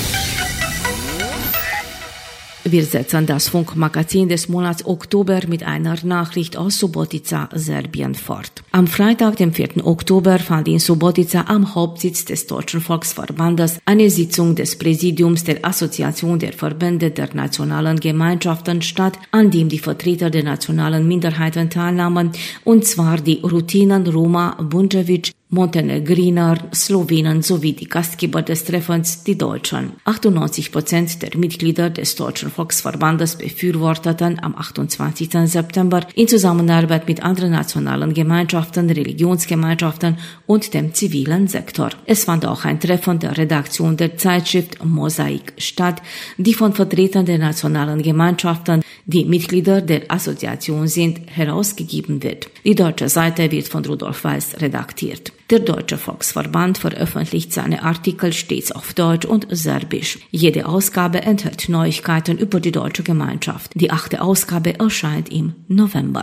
Speaker 2: Wir setzen das Funkmagazin des Monats Oktober mit einer Nachricht aus Subotica, Serbien fort. Am Freitag, dem vierten Oktober, fand in Subotica am Hauptsitz des Deutschen Volksverbandes eine Sitzung des Präsidiums der Assoziation der Verbände der nationalen Gemeinschaften statt, an dem die Vertreter der nationalen Minderheiten teilnahmen, und zwar die Ruthenen, Roma, Bunjevic, Montenegriner, Slowenen sowie die Gastgeber des Treffens, die Deutschen. achtundneunzig Prozent der Mitglieder des Deutschen Volksverbandes befürworteten am achtundzwanzigsten September in Zusammenarbeit mit anderen nationalen Gemeinschaften, Religionsgemeinschaften und dem zivilen Sektor. Es fand auch ein Treffen der Redaktion der Zeitschrift Mosaik statt, die von Vertretern der nationalen Gemeinschaften, die Mitglieder der Assoziation sind, herausgegeben wird. Die deutsche Seite wird von Rudolf Weiß redaktiert. Der Deutsche Volksverband veröffentlicht seine Artikel stets auf Deutsch und Serbisch. Jede Ausgabe enthält Neuigkeiten über die deutsche Gemeinschaft. Die achte Ausgabe erscheint im November.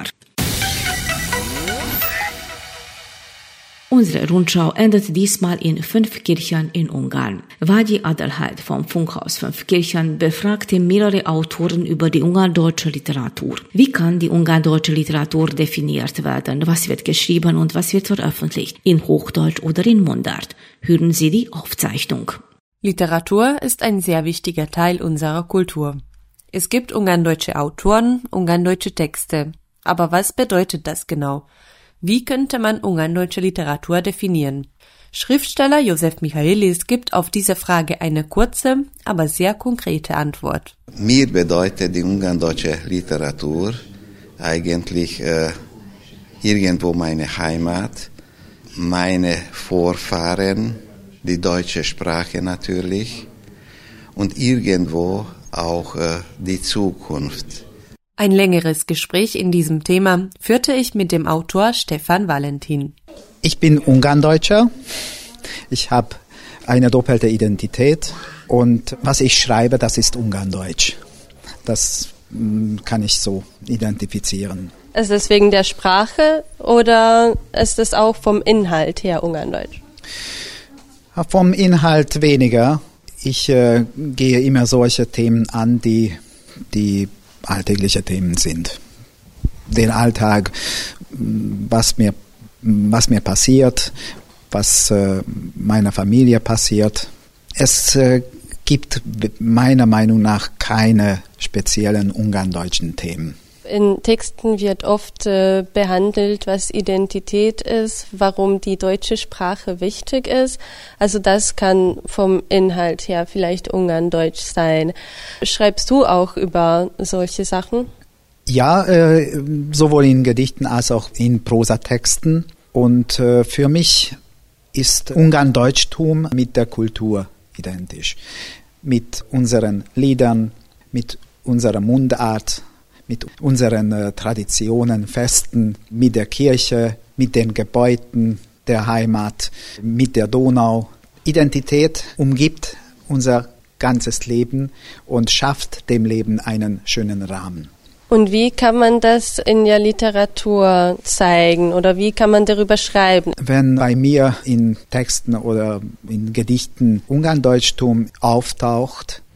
Speaker 2: Unsere Rundschau endet diesmal in Fünfkirchen in Ungarn. Vadi Adelheid vom Funkhaus Fünfkirchen befragte mehrere Autoren über die ungardeutsche Literatur. Wie kann die ungardeutsche Literatur definiert werden? Was wird geschrieben und was wird veröffentlicht? In Hochdeutsch oder in Mundart? Hören Sie die Aufzeichnung.
Speaker 21: Literatur ist ein sehr wichtiger Teil unserer Kultur. Es gibt ungardeutsche Autoren, ungardeutsche Texte. Aber was bedeutet das genau? Wie könnte man ungardeutsche Literatur definieren? Schriftsteller Josef Michaelis gibt auf diese Frage eine kurze, aber sehr konkrete Antwort.
Speaker 22: Mir bedeutet die ungardeutsche Literatur eigentlich äh, irgendwo meine Heimat, meine Vorfahren, die deutsche Sprache natürlich und irgendwo auch äh, die Zukunft.
Speaker 21: Ein längeres Gespräch in diesem Thema führte ich mit dem Autor Stefan Valentin.
Speaker 23: Ich bin Ungarndeutscher. Ich habe eine doppelte Identität und was ich schreibe, das ist Ungarndeutsch. Das mh, kann ich so identifizieren.
Speaker 21: Ist es wegen der Sprache oder ist es auch vom Inhalt her Ungarndeutsch?
Speaker 23: Vom Inhalt weniger. Ich äh, gehe immer solche Themen an, die die alltägliche Themen sind. Den Alltag, was mir, was mir passiert, was äh, meiner Familie passiert. Es äh, gibt meiner Meinung nach keine speziellen ungarndeutschen Themen.
Speaker 21: In Texten wird oft äh, behandelt, was Identität ist, warum die deutsche Sprache wichtig ist. Also das kann vom Inhalt her vielleicht Ungarndeutsch sein. Schreibst du auch über solche Sachen?
Speaker 23: Ja, äh, sowohl in Gedichten als auch in Prosatexten. Und äh, für mich ist Ungarndeutschtum mit der Kultur identisch. Mit unseren Liedern, mit unserer Mundart, mit unseren äh, Traditionen, Festen, mit der Kirche, mit den Gebäuden der Heimat, mit der Donau. Identität umgibt unser ganzes Leben und schafft dem Leben einen schönen Rahmen.
Speaker 21: Und wie kann man das in der Literatur zeigen oder wie kann man darüber schreiben?
Speaker 23: Wenn bei mir in Texten oder in Gedichten Ungarndeutschtum auftaucht,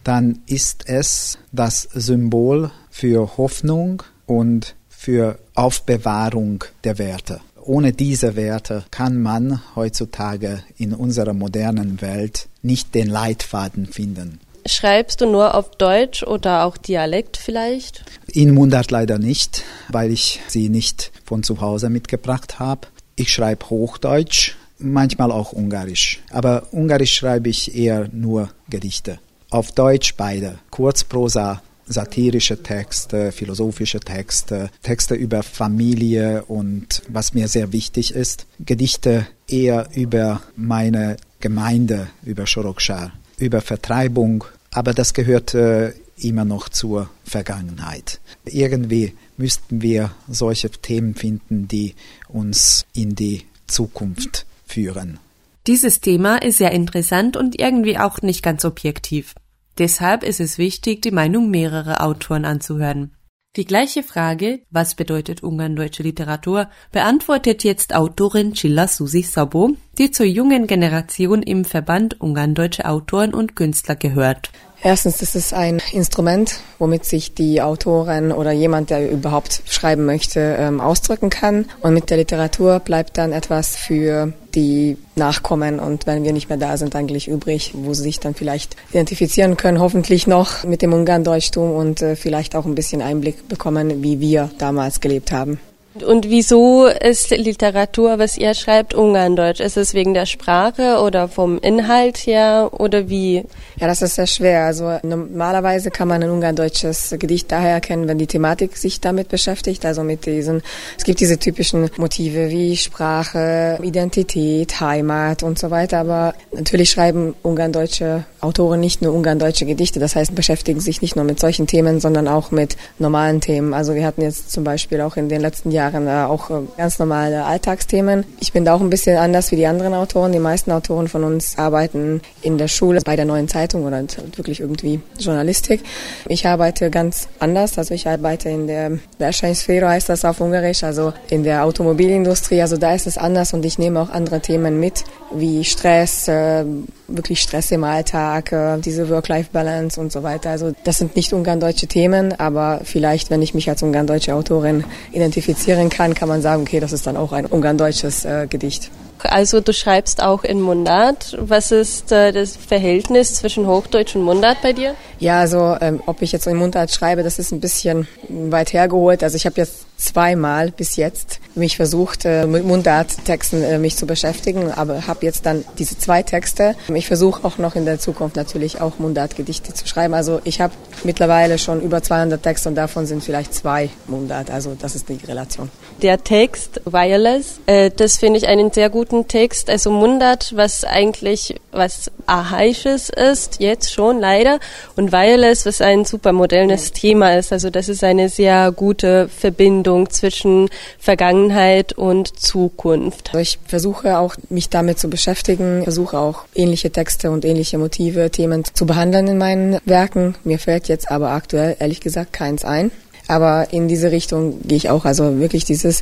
Speaker 23: dann ist es das Symbol für Hoffnung und für Aufbewahrung der Werte. Ohne diese Werte kann man heutzutage in unserer modernen Welt nicht den Leitfaden finden.
Speaker 3: Schreibst du nur auf Deutsch oder auch Dialekt vielleicht?
Speaker 23: In Mundart leider nicht, weil ich sie nicht von zu Hause mitgebracht habe. Ich schreibe Hochdeutsch, manchmal auch Ungarisch. Aber Ungarisch schreibe ich eher nur Gedichte. Auf Deutsch beide. Kurzprosa, satirische Texte, philosophische Texte, Texte über Familie und, was mir sehr wichtig ist, Gedichte eher über meine Gemeinde, über Sorokshar, über Vertreibung, aber das gehört äh, immer noch zur Vergangenheit. Irgendwie müssten wir solche Themen finden, die uns in die Zukunft führen.
Speaker 21: Dieses Thema ist sehr interessant und irgendwie auch nicht ganz objektiv. Deshalb ist es wichtig, die Meinung mehrerer Autoren anzuhören. Die gleiche Frage, was bedeutet ungarndeutsche Literatur, beantwortet jetzt Autorin Csilla Susi Szabó, die zur jungen Generation im Verband Ungarndeutsche Autoren und Künstler gehört.
Speaker 4: Erstens ist es ein Instrument, womit sich die Autorin oder jemand, der überhaupt schreiben möchte, ähm, ausdrücken kann. Und mit der Literatur bleibt dann etwas für die Nachkommen und wenn wir nicht mehr da sind, eigentlich übrig, wo sie sich dann vielleicht identifizieren können, hoffentlich noch mit dem Ungarndeutschtum und äh, vielleicht auch ein bisschen Einblick bekommen, wie wir damals gelebt haben.
Speaker 3: Und wieso ist Literatur, was ihr schreibt, Ungarndeutsch? Ist es wegen der Sprache oder vom Inhalt her oder wie?
Speaker 4: Ja, das ist sehr schwer. Also normalerweise kann man ein ungardeutsches Gedicht daher erkennen, wenn die Thematik sich damit beschäftigt, also mit diesen, es gibt diese typischen Motive wie Sprache, Identität, Heimat und so weiter, aber natürlich schreiben ungarndeutsche Autoren nicht nur ungarndeutsche Gedichte, das heißt, beschäftigen sich nicht nur mit solchen Themen, sondern auch mit normalen Themen. Also wir hatten jetzt zum Beispiel auch in den letzten Jahren äh, auch äh, ganz normale Alltagsthemen. Ich bin da auch ein bisschen anders wie die anderen Autoren. Die meisten Autoren von uns arbeiten in der Schule bei der Neuen Zeitung oder wirklich irgendwie Journalistik. Ich arbeite ganz anders, also ich arbeite in der Versenysféra, heißt das auf Ungarisch, also in der Automobilindustrie, also da ist es anders und ich nehme auch andere Themen mit, wie Stress, äh, wirklich Stress im Alltag, äh, diese Work-Life-Balance und so weiter. Also das sind nicht ungarndeutsche Themen, aber vielleicht, wenn ich mich als ungarndeutsche Autorin identifizieren kann, kann man sagen, okay, das ist dann auch ein ungarndeutsches äh, Gedicht.
Speaker 3: Also du schreibst auch in Mundart. Was ist äh, das Verhältnis zwischen Hochdeutsch und Mundart bei dir?
Speaker 4: Ja, also ähm, ob ich jetzt in Mundart schreibe, das ist ein bisschen weit hergeholt. Also ich habe jetzt zweimal bis jetzt mich versucht, äh, mit Mundarttexten äh, mich zu beschäftigen, aber habe jetzt dann diese zwei Texte. Ich versuche auch noch in der Zukunft natürlich auch Mundartgedichte zu schreiben. Also ich habe mittlerweile schon über zweihundert Texte und davon sind vielleicht zwei Mundart. Also das ist die Relation.
Speaker 3: Der Text Wireless, äh, das finde ich einen sehr guten Text. Also Mundart, was eigentlich was Archaisches ist, jetzt schon leider, und Wireless, was ein super modernes Thema ist. Also das ist eine sehr gute Verbindung zwischen Vergangenheit und Zukunft.
Speaker 4: Also ich versuche auch, mich damit zu beschäftigen, versuche auch ähnliche Texte und ähnliche Motive, Themen zu behandeln in meinen Werken. Mir fällt jetzt aber aktuell ehrlich gesagt keins ein. Aber in diese Richtung gehe ich auch, also wirklich dieses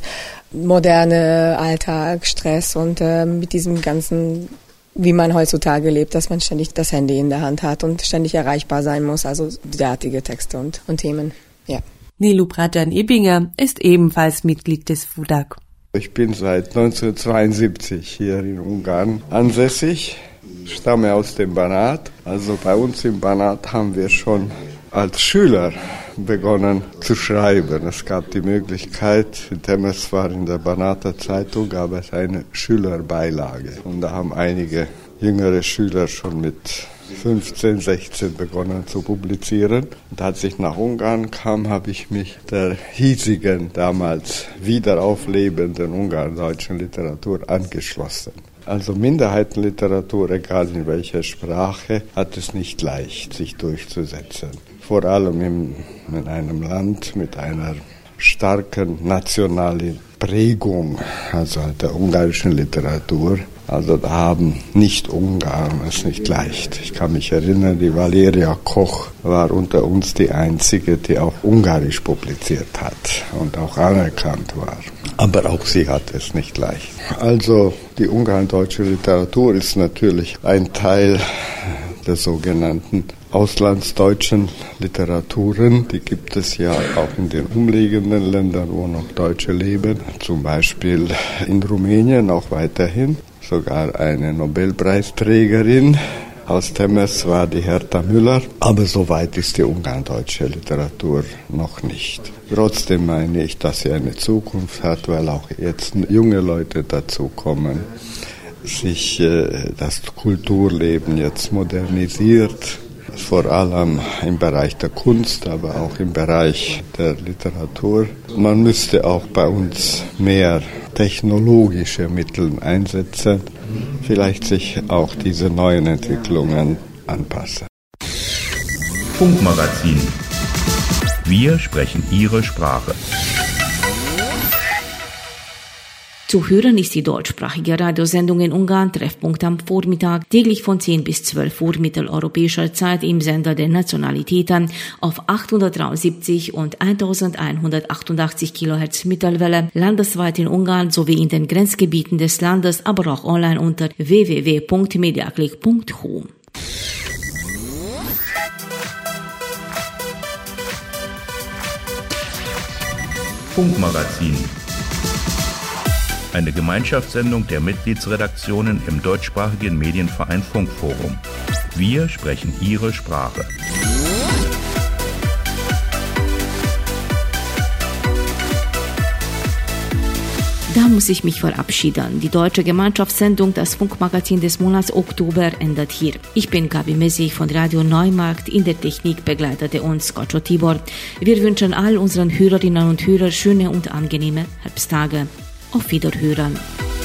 Speaker 4: moderne Alltag, Stress und äh, mit diesem ganzen, wie man heutzutage lebt, dass man ständig das Handy in der Hand hat und ständig erreichbar sein muss, also derartige Texte und, und Themen, ja.
Speaker 21: Nilu Bradan-Ibinger ist ebenfalls Mitglied des FUDAK.
Speaker 5: Ich bin seit neunzehnhundertzweiundsiebzig hier in Ungarn ansässig, stamme aus dem Banat. Also bei uns im Banat haben wir schon als Schüler begonnen zu schreiben. Es gab die Möglichkeit, damals war in der Banater Zeitung, gab es eine Schülerbeilage. Und da haben einige jüngere Schüler schon mit fünfzehn, sechzehn begonnen zu publizieren. Und als ich nach Ungarn kam, habe ich mich der hiesigen, damals wieder auflebenden ungarndeutschen Literatur angeschlossen. Also Minderheitenliteratur, egal in welcher Sprache, hat es nicht leicht, sich durchzusetzen. Vor allem in, in einem Land mit einer starken nationalen Prägung, also der ungarischen Literatur. Also da haben nicht Ungarn es nicht leicht. Ich kann mich erinnern, die Valeria Koch war unter uns die einzige, die auch Ungarisch publiziert hat und auch anerkannt war. Aber auch sie hat es nicht leicht. Also die ungarndeutsche Literatur ist natürlich ein Teil der sogenannten auslandsdeutschen Literaturen. Die gibt es ja auch in den umliegenden Ländern, wo noch Deutsche leben. Zum Beispiel in Rumänien auch weiterhin. Sogar eine Nobelpreisträgerin aus Temes war die Hertha Müller. Aber so weit ist die ungarndeutsche Literatur noch nicht. Trotzdem meine ich, dass sie eine Zukunft hat, weil auch jetzt junge Leute dazukommen, sich äh, das Kulturleben jetzt modernisiert, vor allem im Bereich der Kunst, aber auch im Bereich der Literatur. Man müsste auch bei uns mehr technologische Mittel einsetzen, vielleicht sich auch diese neuen Entwicklungen anpassen.
Speaker 1: Funkmagazin. Wir sprechen Ihre Sprache.
Speaker 2: Zu hören ist die deutschsprachige Radiosendung in Ungarn, Treffpunkt am Vormittag, täglich von zehn bis zwölf Uhr mitteleuropäischer Zeit im Sender der Nationalitäten auf achthundertdreiundsiebzig und elfhundertachtundachtzig Kilohertz Mittelwelle, landesweit in Ungarn sowie in den Grenzgebieten des Landes, aber auch online unter w w w punkt mediaclick punkt h u.
Speaker 1: Funkmagazin. Eine Gemeinschaftssendung der Mitgliedsredaktionen im deutschsprachigen Medienverein Funkforum. Wir sprechen Ihre Sprache.
Speaker 2: Da muss ich mich verabschieden. Die deutsche Gemeinschaftssendung, das Funkmagazin des Monats Oktober, endet hier. Ich bin Gabi Messig von Radio Neumarkt. In der Technik begleitete uns Kocho Tibor. Wir wünschen all unseren Hörerinnen und Hörern schöne und angenehme Herbsttage. Auf Wiederhören.